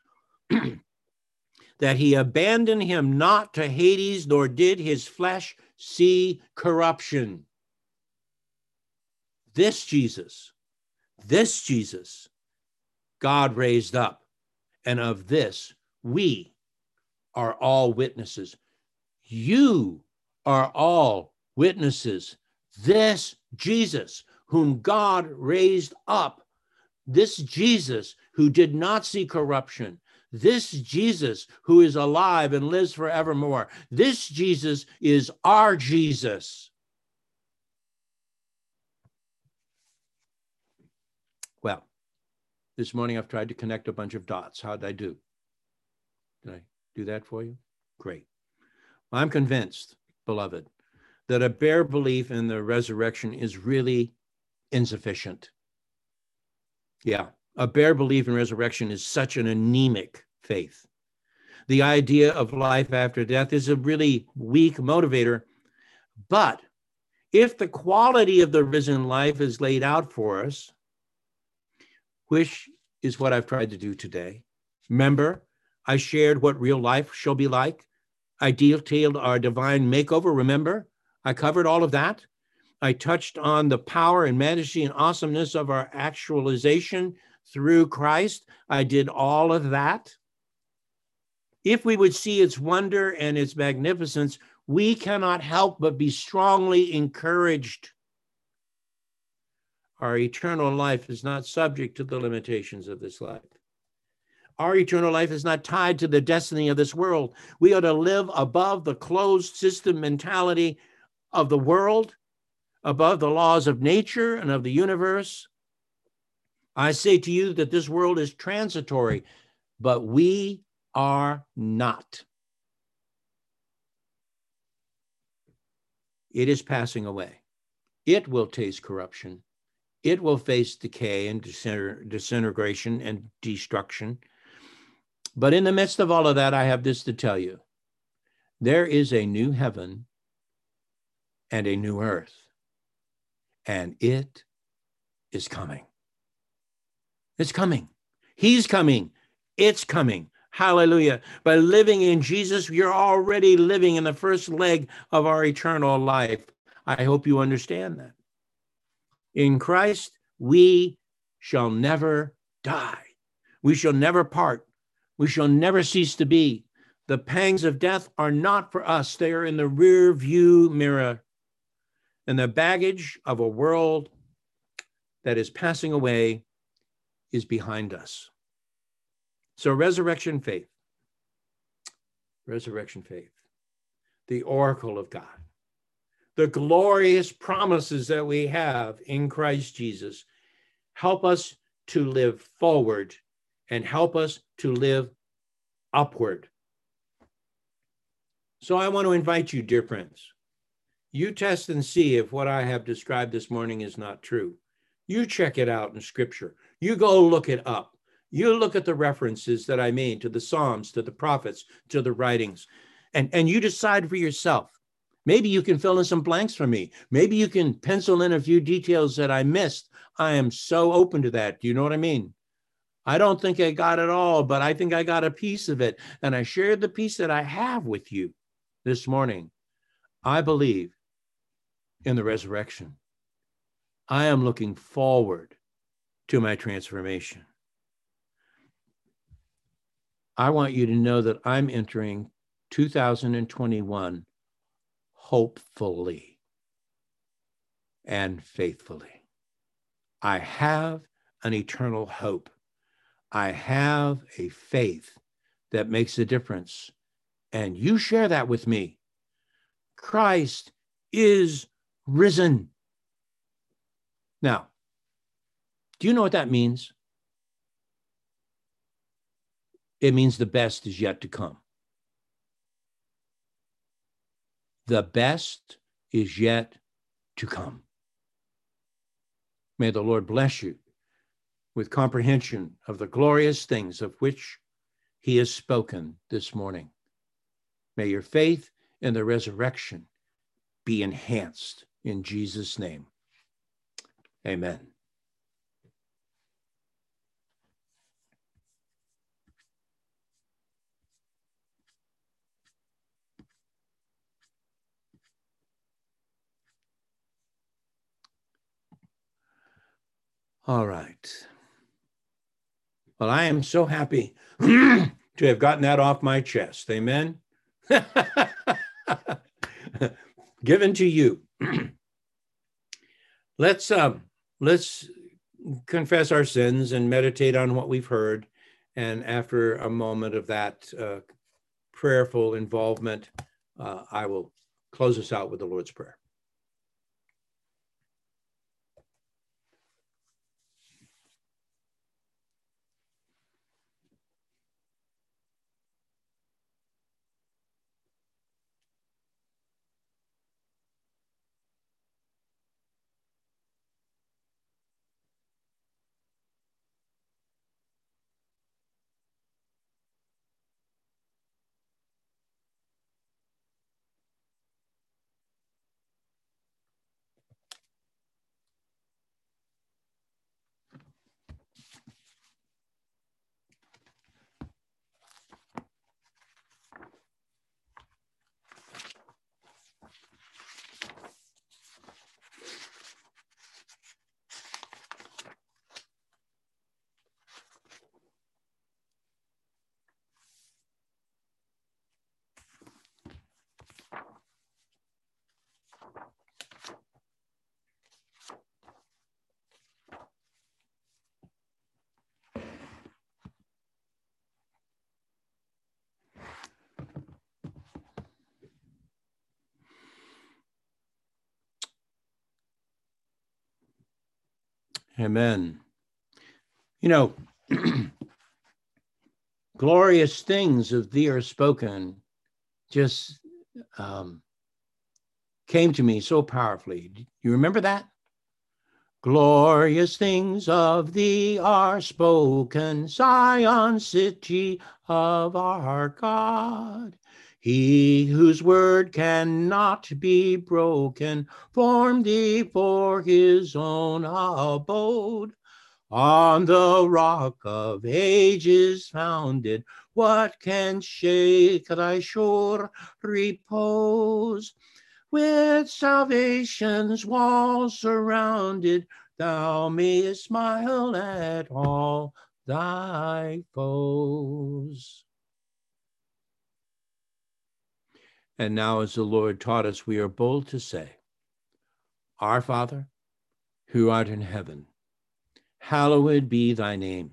that he abandoned him not to Hades, nor did his flesh see corruption. This Jesus, God raised up, and of this we are all witnesses. You are all witnesses. This Jesus, whom God raised up, this Jesus who did not see corruption, this Jesus who is alive and lives forevermore, this Jesus is our Jesus. Well, this morning I've tried to connect a bunch of dots. How did I do? Did I do that for you? Great. I'm convinced, beloved, that a bare belief in the resurrection is really insufficient. Yeah, a bare belief in resurrection is such an anemic faith. The idea of life after death is a really weak motivator. But if the quality of the risen life is laid out for us, which is what I've tried to do today, remember, I shared what real life shall be like. I detailed our divine makeover. Remember, I covered all of that. I touched on the power and majesty and awesomeness of our actualization through Christ. I did all of that. If we would see its wonder and its magnificence, we cannot help but be strongly encouraged. Our eternal life is not subject to the limitations of this life. Our eternal life is not tied to the destiny of this world. We are to live above the closed system mentality of the world, above the laws of nature and of the universe. I say to you that this world is transitory, but we are not. It is passing away. It will taste corruption. It will face decay and disintegration and destruction. But in the midst of all of that, I have this to tell you. There is a new heaven and a new earth, and it is coming. It's coming. He's coming. It's coming. Hallelujah. By living in Jesus, you're already living in the first leg of our eternal life. I hope you understand that. In Christ, we shall never die. We shall never part. We shall never cease to be. The pangs of death are not for us. They are in the rear view mirror. And the baggage of a world that is passing away is behind us. So resurrection faith, the oracle of God, the glorious promises that we have in Christ Jesus help us to live forward and help us to live upward. So I want to invite you, dear friends, you test and see if what I have described this morning is not true. You check it out in Scripture. You go look it up. You look at the references that I made to the Psalms, to the prophets, to the writings, and you decide for yourself. Maybe you can fill in some blanks for me. Maybe you can pencil in a few details that I missed. I am so open to that. Do you know what I mean? I don't think I got it all, but I think I got a piece of it. And I shared the piece that I have with you this morning. I believe in the resurrection. I am looking forward to my transformation. I want you to know that I'm entering 2021 hopefully and faithfully. I have an eternal hope. I have a faith that makes a difference. And you share that with me. Christ is risen. Now, do you know what that means? It means the best is yet to come. The best is yet to come. May the Lord bless you with comprehension of the glorious things of which he has spoken this morning. May your faith in the resurrection be enhanced in Jesus' name. Amen. All right. Well, I am so happy to have gotten that off my chest. Amen. Given to you. Let's confess our sins and meditate on what we've heard. And after a moment of that prayerful involvement, I will close us out with the Lord's Prayer. Amen. You know, glorious things of thee are spoken just came to me so powerfully. You remember that? Glorious things of thee are spoken, Zion, city of our God. He whose word cannot be broken, formed thee for his own abode. On the rock of ages founded, what can shake thy sure repose? With salvation's walls surrounded, thou mayest smile at all thy foes. And now, as the Lord taught us, we are bold to say, Our Father, who art in heaven, hallowed be thy name.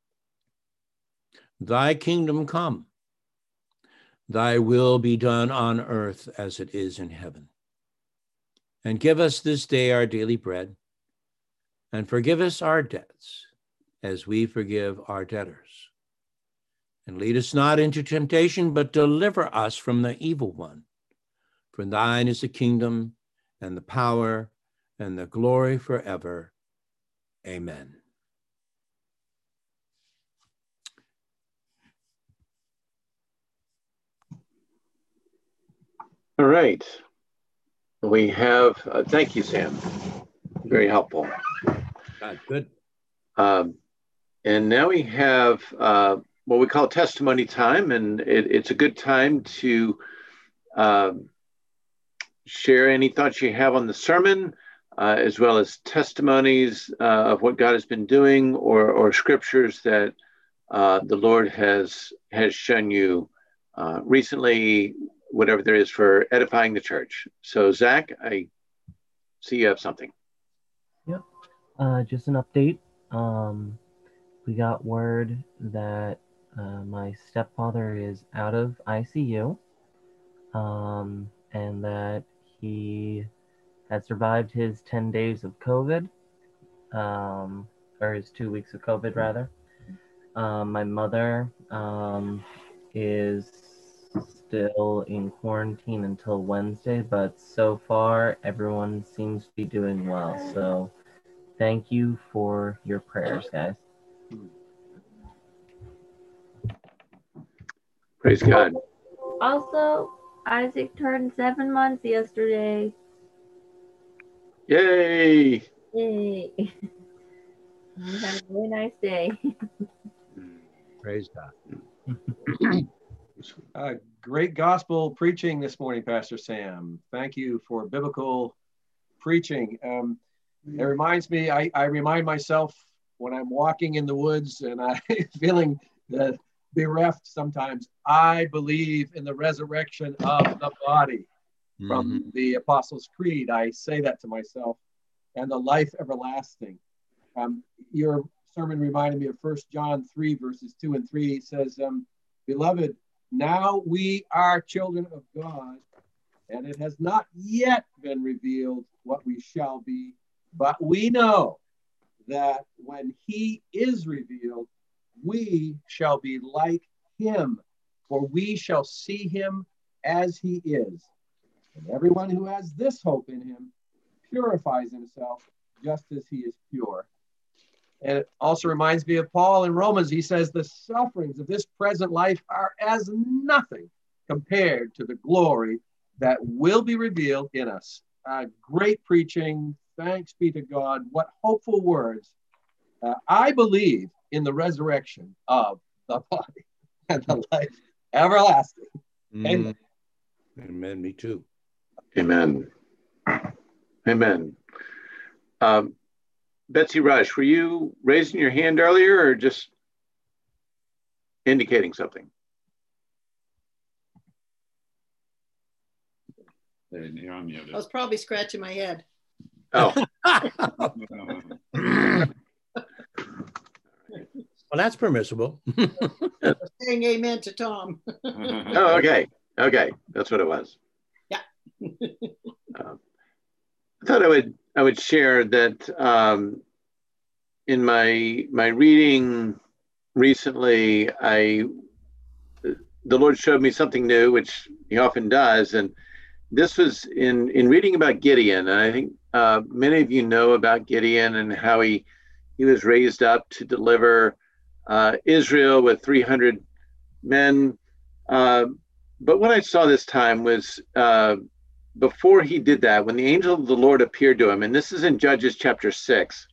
Thy kingdom come, thy will be done on earth as it is in heaven. And give us this day our daily bread, and forgive us our debts as we forgive our debtors. And lead us not into temptation, but deliver us from the evil one. For thine is the kingdom and the power and the glory forever. Amen.
All right. We have, thank you, Sam. Very helpful.
Good.
And now we have what we call testimony time, and it's a good time to share any thoughts you have on the sermon, as well as testimonies of what God has been doing, or scriptures that the Lord has shown you recently, whatever there is for edifying the church. So, Zach, I see you have something.
Yep. Just an update. We got word that my stepfather is out of ICU, and that he had survived his 10 days of COVID, or his 2 weeks of COVID, rather. My mother is still in quarantine until Wednesday, but so far everyone seems to be doing well. So thank you for your prayers, guys.
Praise God.
Also, Isaac turned 7 months yesterday.
Yay!
Yay. We had a really nice day.
Praise God.
Great gospel preaching this morning, Pastor Sam. Thank you for biblical preaching. It reminds me, I remind myself when I'm walking in the woods and I'm feeling the bereft sometimes. I believe in the resurrection of the body. From the Apostles' Creed, I say that to myself, and the life everlasting. Your sermon reminded me of 1 John 3, verses 2 and 3. It says, beloved, now we are children of God, and it has not yet been revealed what we shall be, but we know that when he is revealed, we shall be like him, for we shall see him as he is. And everyone who has this hope in him purifies himself just as he is pure. And it also reminds me of Paul in Romans. He says the sufferings of this present life are as nothing compared to the glory that will be revealed in us. Great preaching. Thanks be to God. What hopeful words. I believe in the resurrection of the body and the life everlasting. Amen.
Amen. Me too.
Amen. Amen. Betsy Rush, were you raising your hand earlier or just indicating something?
You're unmuted.
I was probably scratching my head.
Oh.
Well, that's permissible.
Saying amen to Tom.
Oh, okay. Okay. That's what it was.
Yeah.
I thought I would share that in my reading recently, the Lord showed me something new, which he often does. And this was in reading about Gideon. And I think many of you know about Gideon and how he was raised up to deliver Israel with 300 men. But what I saw this time was before he did that, when the angel of the Lord appeared to him, and this is in Judges chapter 6,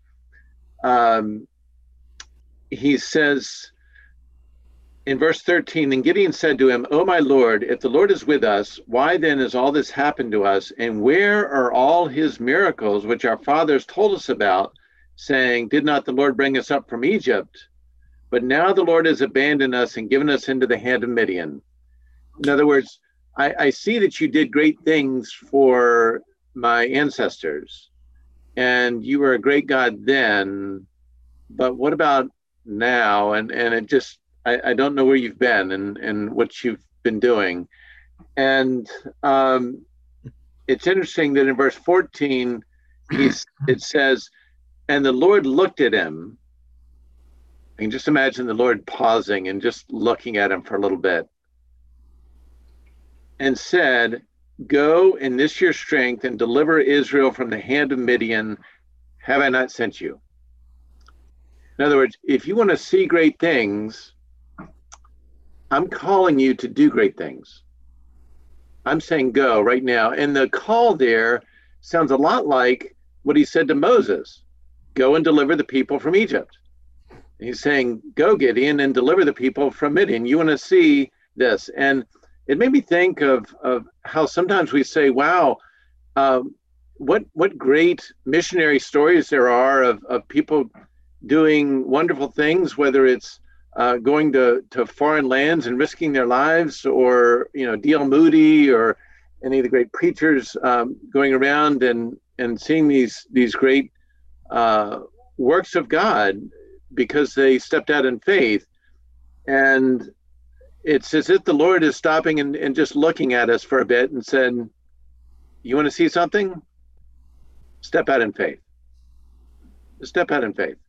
he says in verse 13, then Gideon said to him, "O my Lord, if the Lord is with us, why then has all this happened to us? And where are all his miracles which our fathers told us about, saying, did not the Lord bring us up from Egypt? But now the Lord has abandoned us and given us into the hand of Midian." In other words, I see that you did great things for my ancestors, and you were a great God then, but what about now? And it just, I don't know where you've been and what you've been doing. And it's interesting that in verse 14, it says, and the Lord looked at him. I can just imagine the Lord pausing and just looking at him for a little bit, and said, "Go in this your strength and deliver Israel from the hand of Midian. Have I not sent you?" In other words, if you want to see great things, I'm calling you to do great things. I'm saying go right now. And the call there sounds a lot like what he said to Moses: go and deliver the people from Egypt. He's saying, go, Gideon, and deliver the people from Midian. You want to see this. And it made me think of how sometimes we say, wow, what great missionary stories there are of people doing wonderful things, whether it's going to foreign lands and risking their lives, or D.L. Moody or any of the great preachers going around and seeing these great works of God because they stepped out in faith. And it's as if the Lord is stopping and just looking at us for a bit and said, you want to see something? Step out in faith. Step out in faith.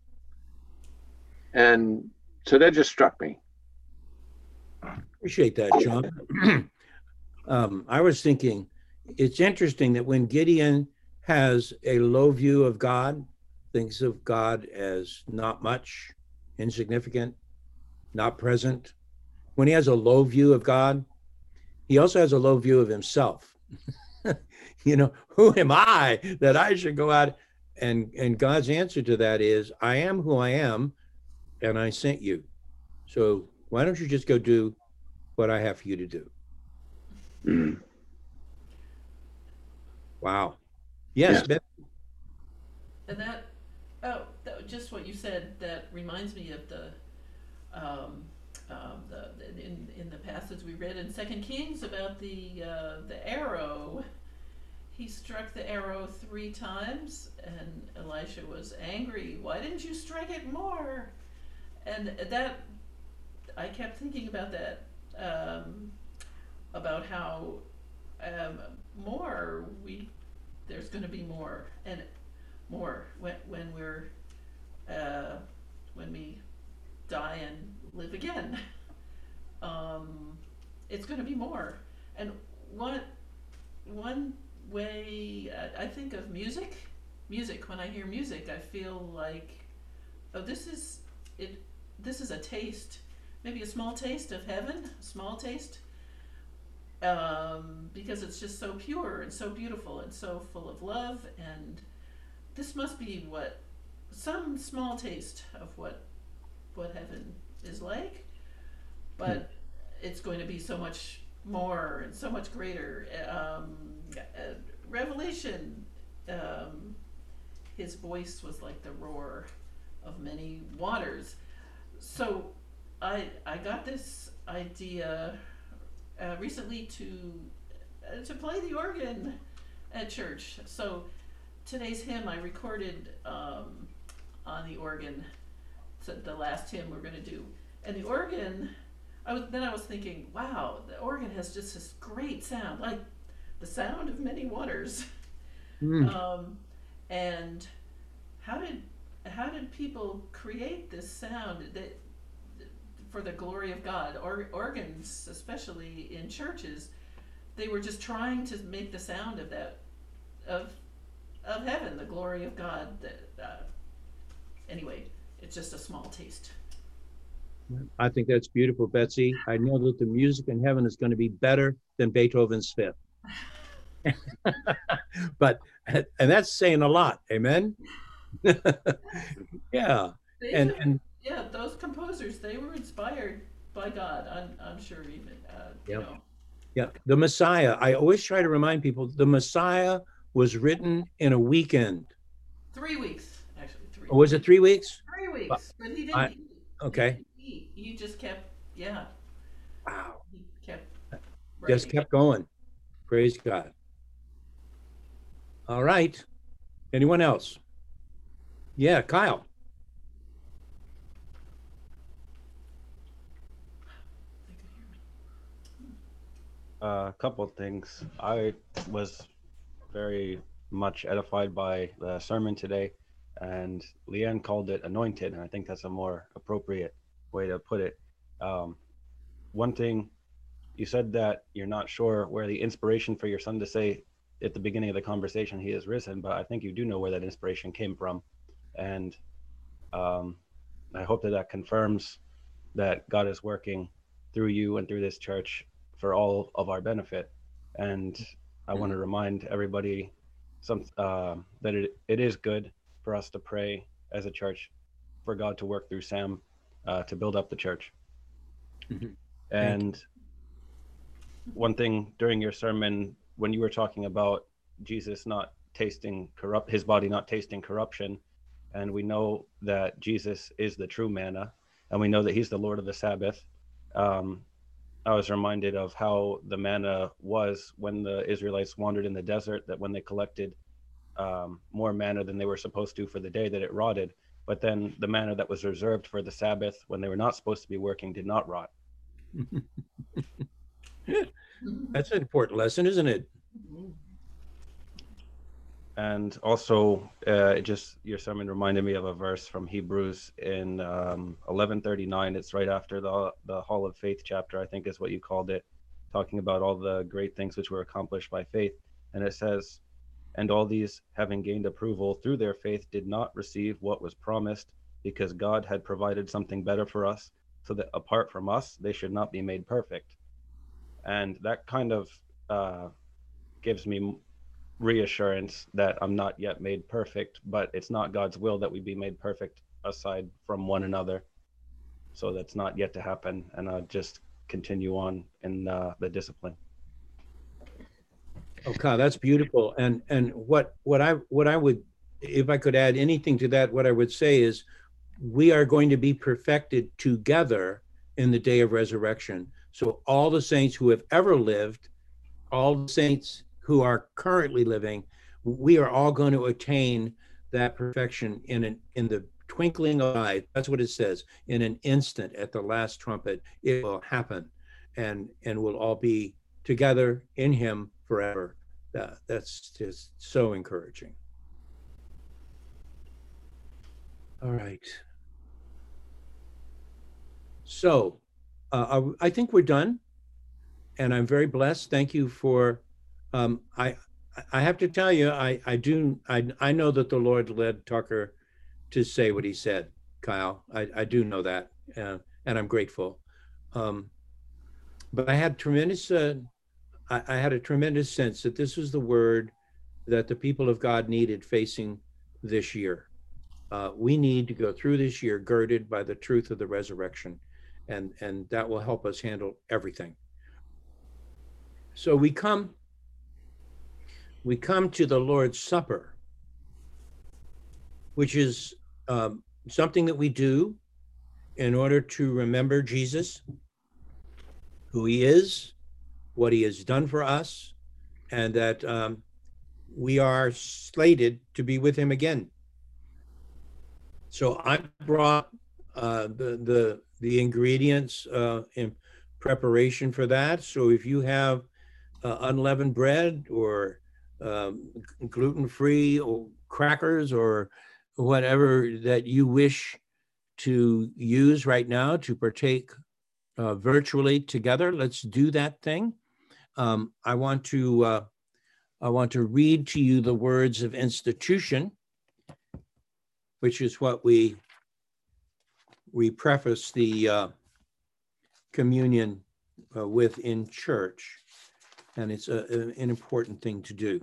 And so that just struck me.
Appreciate that, John. I was thinking, it's interesting that when Gideon has a low view of God, thinks of God as not much, insignificant, not present, when he has a low view of God, he also has a low view of himself. Who am I that I should go out? And God's answer to that is, I am who I am, and I sent you. So why don't you just go do what I have for you to do?
Mm.
Wow. Yes.
Yeah.
And that just what you said, that reminds me of the in the passage we read in 2 Kings about the arrow. He struck the arrow 3 times, and Elisha was angry. Why didn't you strike it more? And that, I kept thinking about that, about how there's going to be more and more when we die and live again. It's going to be more. And one way I think of music. When I hear music, I feel like, oh, this is it. This is a taste, maybe a small taste of heaven, a small taste, because it's just so pure and so beautiful and so full of love. And this must be some small taste of what heaven is like, but it's going to be so much more and so much greater. Revelation, his voice was like the roar of many waters. So I got this idea recently to play the organ at church. So today's hymn I recorded on the organ. So the last hymn we're going to do, and the organ. I was thinking, wow, the organ has just this great sound, like the sound of many waters. And how did people create this sound that for the glory of God? Organs, especially in churches, they were just trying to make the sound of that of heaven, the glory of God. Anyway, it's just a small taste.
I think that's beautiful, Betsy. I know that the music in heaven is going to be better than Beethoven's Fifth. And that's saying a lot. Amen. Yeah. And
yeah, those composers, they were inspired by God. I'm sure even you know.
Yeah, the Messiah. I always try to remind people the Messiah was written in a weekend.
3 weeks, actually. 3 weeks.
Oh, was it 3 weeks?
3 weeks, but he didn't eat.
Okay.
He just kept, yeah.
Wow.
He kept
just kept going. Praise God. All right. Anyone else? Yeah, Kyle.
A couple of things. I was very much edified by the sermon today, and Leanne called it anointed, and I think that's a more appropriate way to put it. One thing, you said that you're not sure where the inspiration for your son to say at the beginning of the conversation he has risen, but I think you do know where that inspiration came from. And I hope that confirms that God is working through you and through this church for all of our benefit. And I want to remind everybody that it is good for us to pray as a church for God to work through Sam to build up the church. And one thing during your sermon, when you were talking about Jesus not tasting his body not tasting corruption, and we know that Jesus is the true manna, and we know that he's the Lord of the Sabbath. I was reminded of how the manna was when the Israelites wandered in the desert, that when they collected more manna than they were supposed to for the day, that it rotted. But then the manna that was reserved for the Sabbath, when they were not supposed to be working, did not rot.
That's an important lesson, isn't it?
And also, your sermon reminded me of a verse from Hebrews in 11:39. It's right after the Hall of Faith chapter, I think is what you called it, talking about all the great things which were accomplished by faith. And it says, and all these, having gained approval through their faith, did not receive what was promised, because God had provided something better for us, so that apart from us, they should not be made perfect. And that kind of gives me reassurance that I'm not yet made perfect, but it's not God's will that we be made perfect aside from one another. So that's not yet to happen, and I'll just continue on in the discipline.
Okay, that's beautiful. And what I would, if I could add anything to that, what I would say is we are going to be perfected together in the day of resurrection. So all the saints who have ever lived, all the saints who are currently living, we are all going to attain that perfection in the twinkling of an eye. That's what it says. In an instant, at the last trumpet, it will happen, and we'll all be together in Him forever. That's just so encouraging. All right. So I think we're done, and I'm very blessed. Thank you for. I have to tell you, I know that the Lord led Tucker to say what he said, Kyle. I do know that, and I'm grateful. But I had tremendous. I had a tremendous sense that this was the word that the people of God needed facing this year. We need to go through this year girded by the truth of the resurrection, and that will help us handle everything. So we come to the Lord's Supper, which is something that we do in order to remember Jesus, who He is, what He has done for us, and that we are slated to be with Him again. So I brought the ingredients in preparation for that. So if you have unleavened bread or gluten-free or crackers or whatever that you wish to use right now to partake virtually together, let's do that thing. I want to read to you the words of institution, which is what we preface the communion with in church, and it's an important thing to do.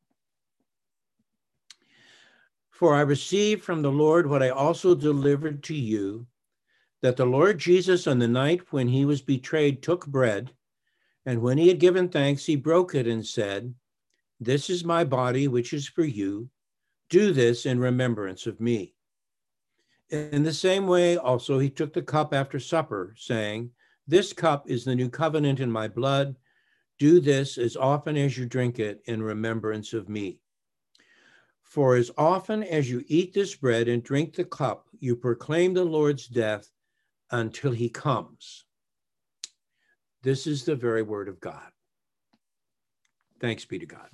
For I received from the Lord what I also delivered to you, that the Lord Jesus, on the night when He was betrayed, took bread, and when He had given thanks, He broke it and said, "This is my body, which is for you. Do this in remembrance of me." In the same way, also, He took the cup after supper, saying, "This cup is the new covenant in my blood. Do this as often as you drink it in remembrance of me. For as often as you eat this bread and drink the cup, you proclaim the Lord's death until He comes." This is the very word of God. Thanks be to God.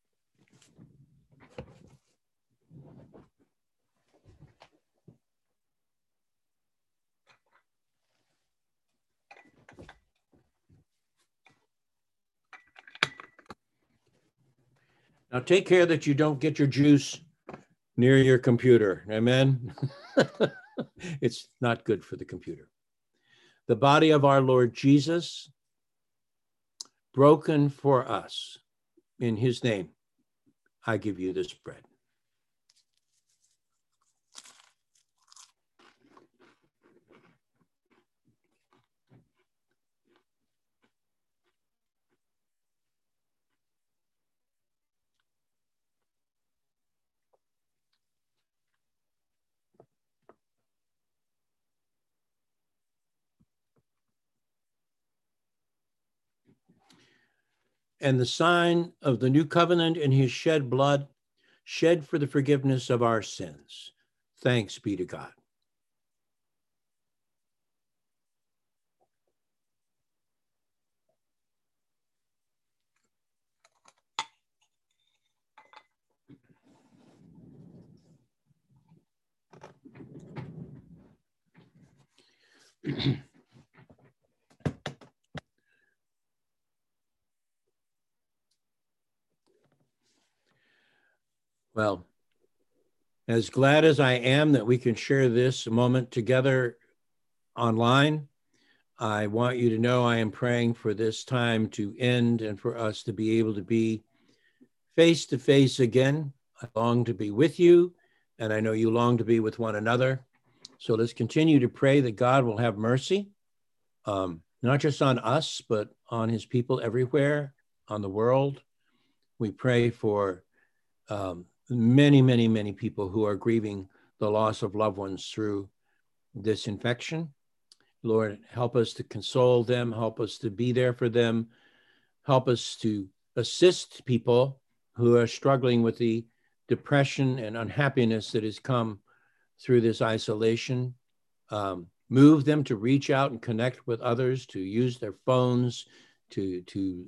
Now take care that you don't get your juice near your computer. Amen? It's not good for the computer. The body of our Lord Jesus, broken for us. In His name, I give you this bread. And the sign of the new covenant in His shed blood, shed for the forgiveness of our sins. Thanks be to God. Well, as glad as I am that we can share this moment together online, I want you to know I am praying for this time to end and for us to be able to be face to face again. I long to be with you, and I know you long to be with one another. So let's continue to pray that God will have mercy, not just on us, but on His people everywhere, on the world. We pray for many, many, many people who are grieving the loss of loved ones through this infection. Lord, help us to console them, help us to be there for them, help us to assist people who are struggling with the depression and unhappiness that has come through this isolation. Move them to reach out and connect with others, to use their phones, to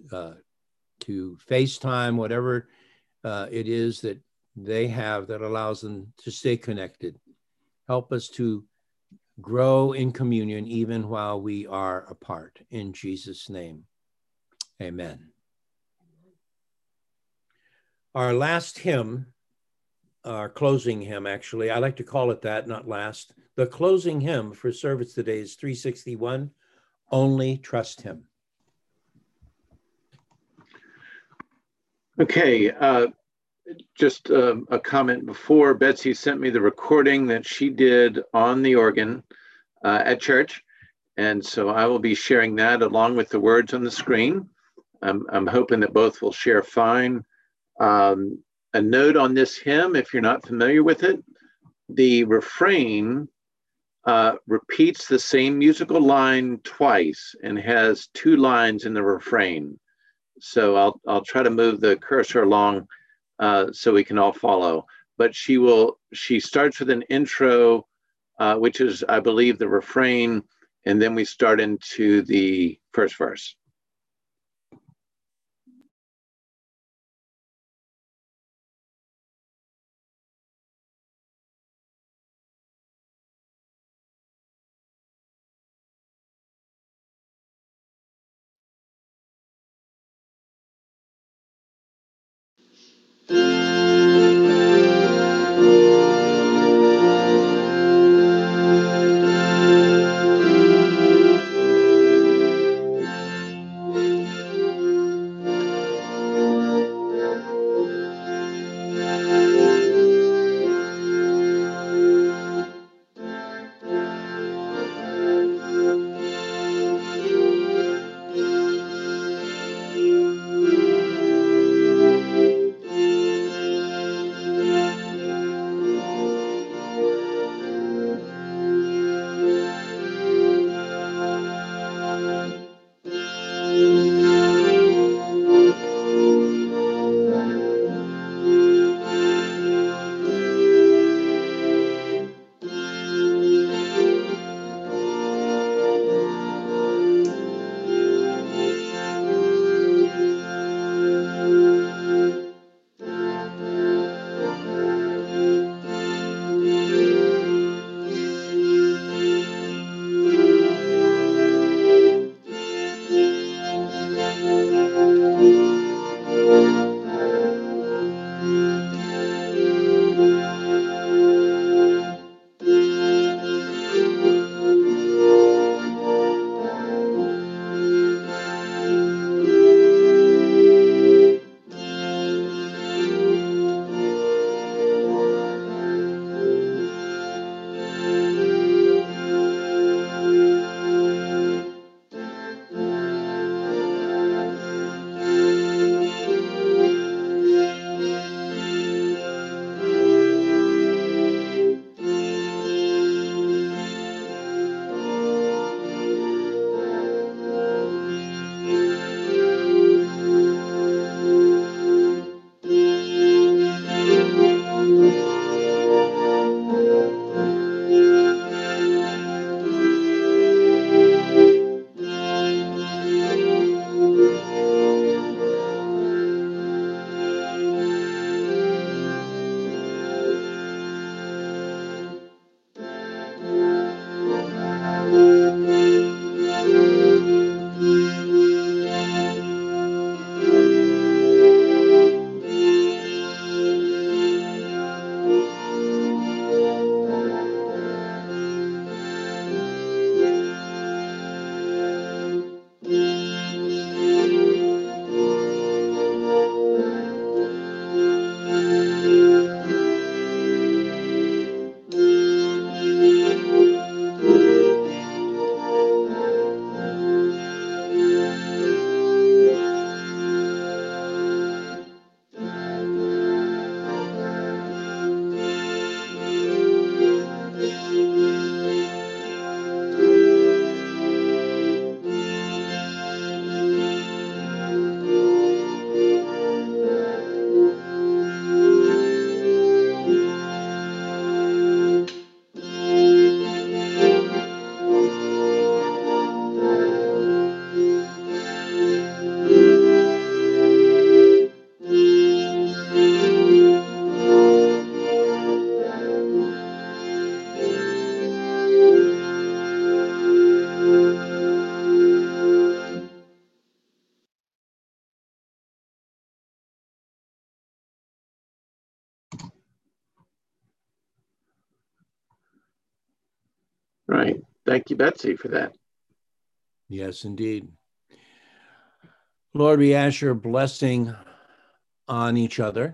FaceTime, whatever it is that they have that allows them to stay connected. Help us to grow in communion even while we are apart. In Jesus' name, amen. Our last hymn, our closing hymn, actually, I like to call it that, not last. The closing hymn for service today is 361, Only Trust Him.
Okay, just a comment before. Betsy sent me the recording that she did on the organ at church. And so I will be sharing that along with the words on the screen. I'm hoping that both will share fine. A note on this hymn, if you're not familiar with it, the refrain repeats the same musical line twice and has two lines in the refrain. So I'll try to move the cursor along so we can all follow. But she starts with an intro, which is, I believe, the refrain, and then we start into the first verse. Right. Thank you, Betsy, for that.
Yes, indeed. Lord, we ask your blessing on each other,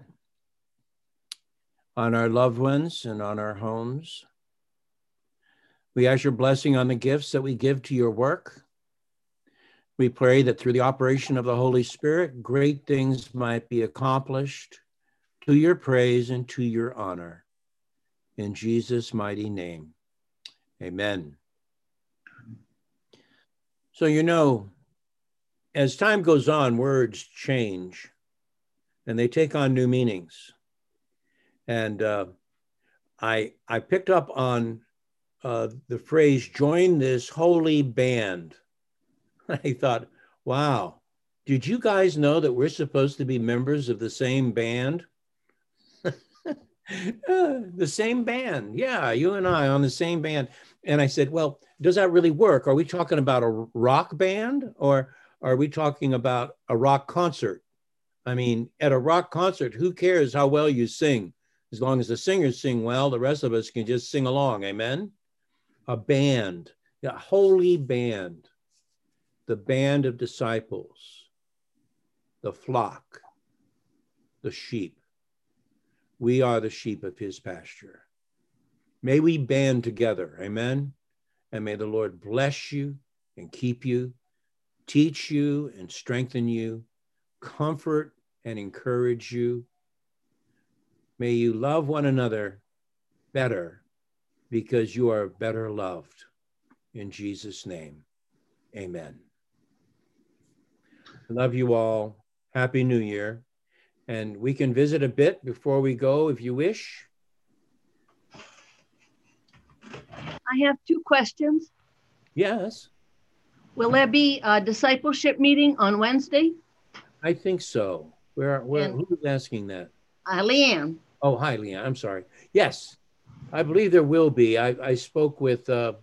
on our loved ones, and on our homes. We ask your blessing on the gifts that we give to your work. We pray that through the operation of the Holy Spirit, great things might be accomplished to your praise and to your honor. In Jesus' mighty name, amen. So, you know, as time goes on, words change and they take on new meanings. And I picked up on the phrase, join this holy band. I thought, wow, did you guys know that we're supposed to be members of the same band? The same band. Yeah, you and I on the same band. And I said, well, does that really work? Are we talking about a rock band or are we talking about a rock concert? I mean, at a rock concert, who cares how well you sing? As long as the singers sing well, the rest of us can just sing along. Amen? A band, a holy band, the band of disciples, the flock, the sheep. We are the sheep of his pasture. May we band together, amen? And may the Lord bless you and keep you, teach you and strengthen you, comfort and encourage you. May you love one another better because you are better loved. In Jesus' name, amen. I love you all. Happy New Year. And we can visit a bit before we go if you wish.
I have 2 questions.
Yes,
Will there be a discipleship meeting on Wednesday?
I think so. Who's asking that?
Leanne.
Oh, hi, Leanne. I'm sorry. Yes, I believe there will be. I spoke with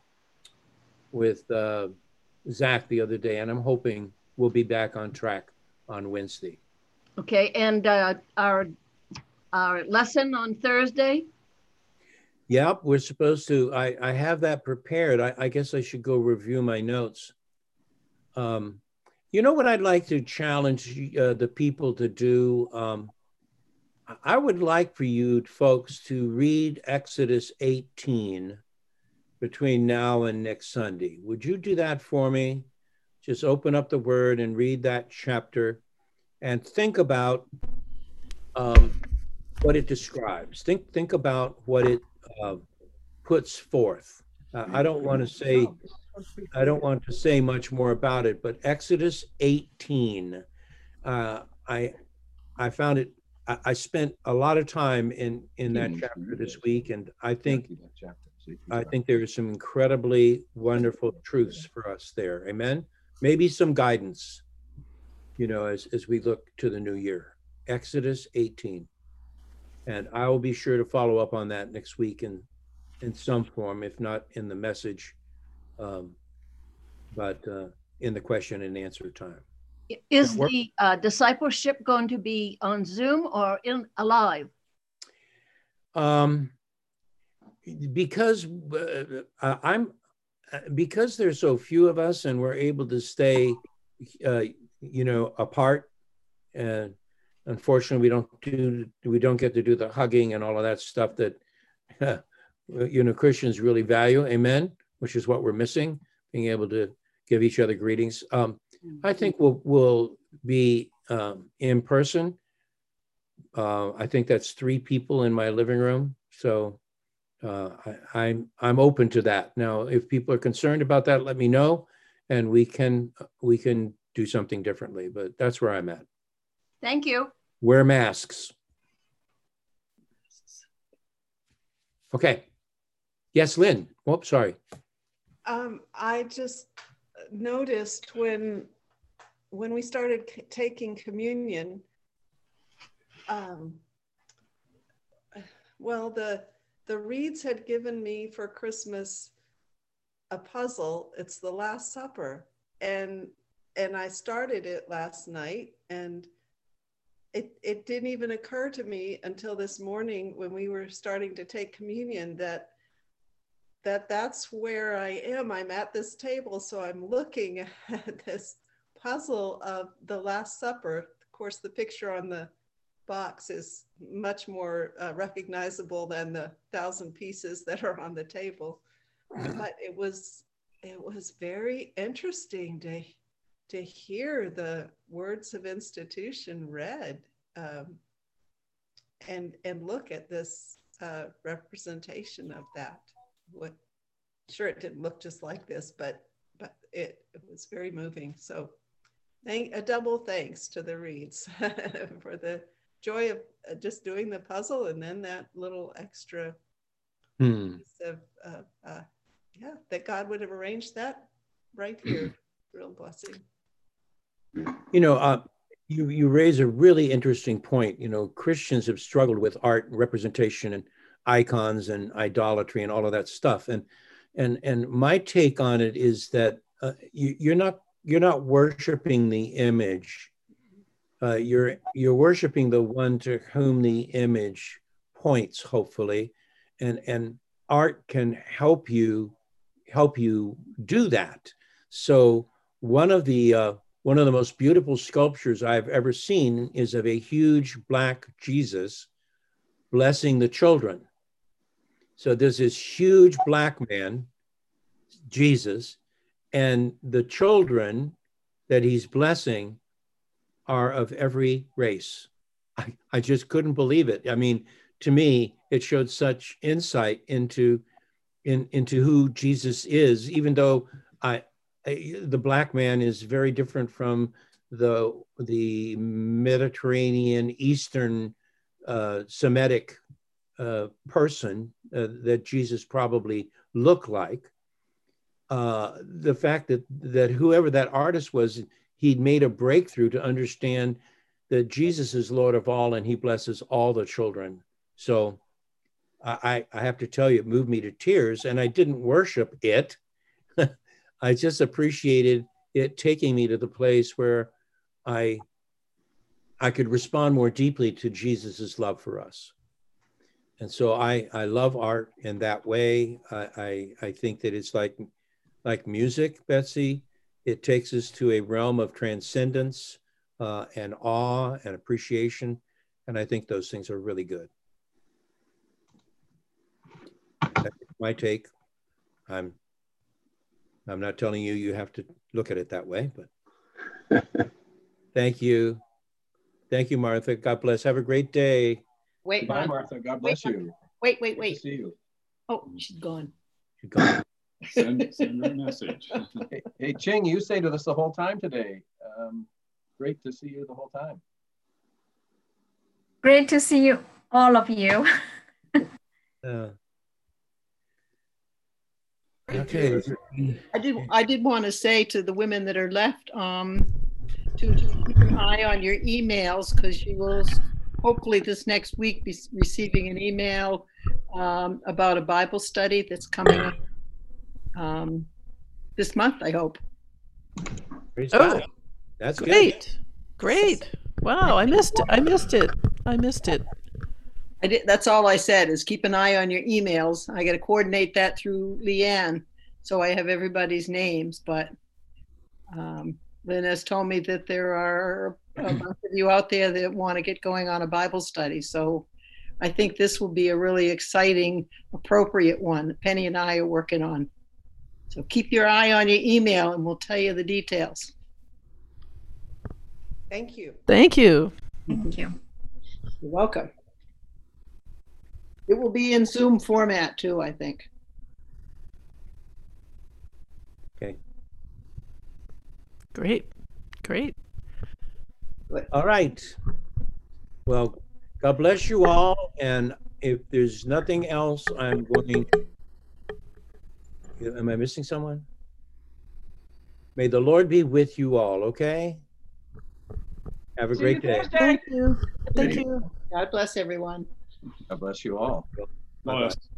Zach the other day, and I'm hoping we'll be back on track on Wednesday.
Okay, and our lesson on Thursday?
Yep, we're supposed to. I have that prepared. I guess I should go review my notes. You know what I'd like to challenge the people to do? I would like for you folks to read Exodus 18 between now and next Sunday. Would you do that for me? Just open up the Word and read that chapter and think about what it describes. Think about what it puts forth. I don't want to say much more about it, but Exodus 18, I found it. I spent a lot of time in that chapter this week, and I think there is some incredibly wonderful truths for us there. Amen. Maybe some guidance, you know, as we look to the new year. Exodus 18, and I will be sure to follow up on that next week in some form, if not in the message, but in the question and answer time.
Is the discipleship going to be on Zoom or live?
Because because there's so few of us and we're able to stay, you know, apart. And unfortunately, we don't get to do the hugging and all of that stuff that you know, Christians really value. Amen. Which is what we're missing, being able to give each other greetings. I think we'll be in person. I think that's 3 people in my living room. So I'm open to that. Now, if people are concerned about that, let me know, and we can do something differently. But that's where I'm at.
Thank you.
Wear masks. Okay. Yes, Lynn. Oh, sorry.
I just noticed when we started taking communion, well, the Reeds had given me for Christmas a puzzle. It's the Last Supper, and I started it last night, and it didn't even occur to me until this morning when we were starting to take communion that that's where I am. I'm at this table, so I'm looking at this puzzle of the Last Supper. Of course, the picture on the box is much more recognizable than the 1,000 pieces that are on the table. But it was very interesting to hear the words of institution read, and look at this representation of that. Sure, it didn't look just like this, but it was very moving. So a double thanks to the Reeds for the joy of just doing the puzzle, and then that little extra piece of that God would have arranged that right here. Real blessing.
You know, you raise a really interesting point. You know, Christians have struggled with art and representation and icons and idolatry and all of that stuff. And my take on it is that you're not worshiping the image. You're worshiping the one to whom the image points, hopefully, and art can help you do that. So one of the most beautiful sculptures I've ever seen is of a huge black Jesus blessing the children. So there's this huge black man, Jesus, and the children that he's blessing are of every race. I just couldn't believe it. I mean, to me, it showed such insight into who Jesus is, even though the black man is very different from the Mediterranean Eastern Semitic person that Jesus probably looked like. The fact that whoever that artist was, he'd made a breakthrough to understand that Jesus is Lord of all and he blesses all the children. So I have to tell you, it moved me to tears, and I didn't worship it. I just appreciated it taking me to the place where I could respond more deeply to Jesus's love for us. And so I love art in that way. I think that it's like music, Betsy. It takes us to a realm of transcendence and awe and appreciation. And I think those things are really good. That's my take. I'm not telling you have to look at it that way, but thank you. Thank you, Martha. God bless. Have a great day.
Wait,
Bye, Martha. God bless you.
Wait.
Good to see you.
Oh, she's gone.
She's gone.
Send her a message.
Hey, Ching, you stayed with us the whole time today. Great to see you the whole time.
Great to see you, all of you.
Okay.
I did want to say to the women that are left to keep an eye on your emails, because you will hopefully this next week be receiving an email about a Bible study that's coming up this month, I hope.
Oh, that's
great.
Good.
Great. Wow, I missed it.
I did. That's all I said, is keep an eye on your emails. I got to coordinate that through Leanne, so I have everybody's names. But Lynn has told me that there are a bunch of you out there that want to get going on a Bible study. So I think this will be a really exciting, appropriate one that Penny and I are working on. So keep your eye on your email, and we'll tell you the details.
Thank you.
Thank you.
Thank you.
You're welcome. It will be in Zoom format too, I think.
Okay.
Great.
All right. Well, God bless you all. And if there's nothing else, I'm going. Am I missing someone? May the Lord be with you all, okay? Have a great day.
Thank you. Thank you.
God bless everyone.
God bless you all.
Bless.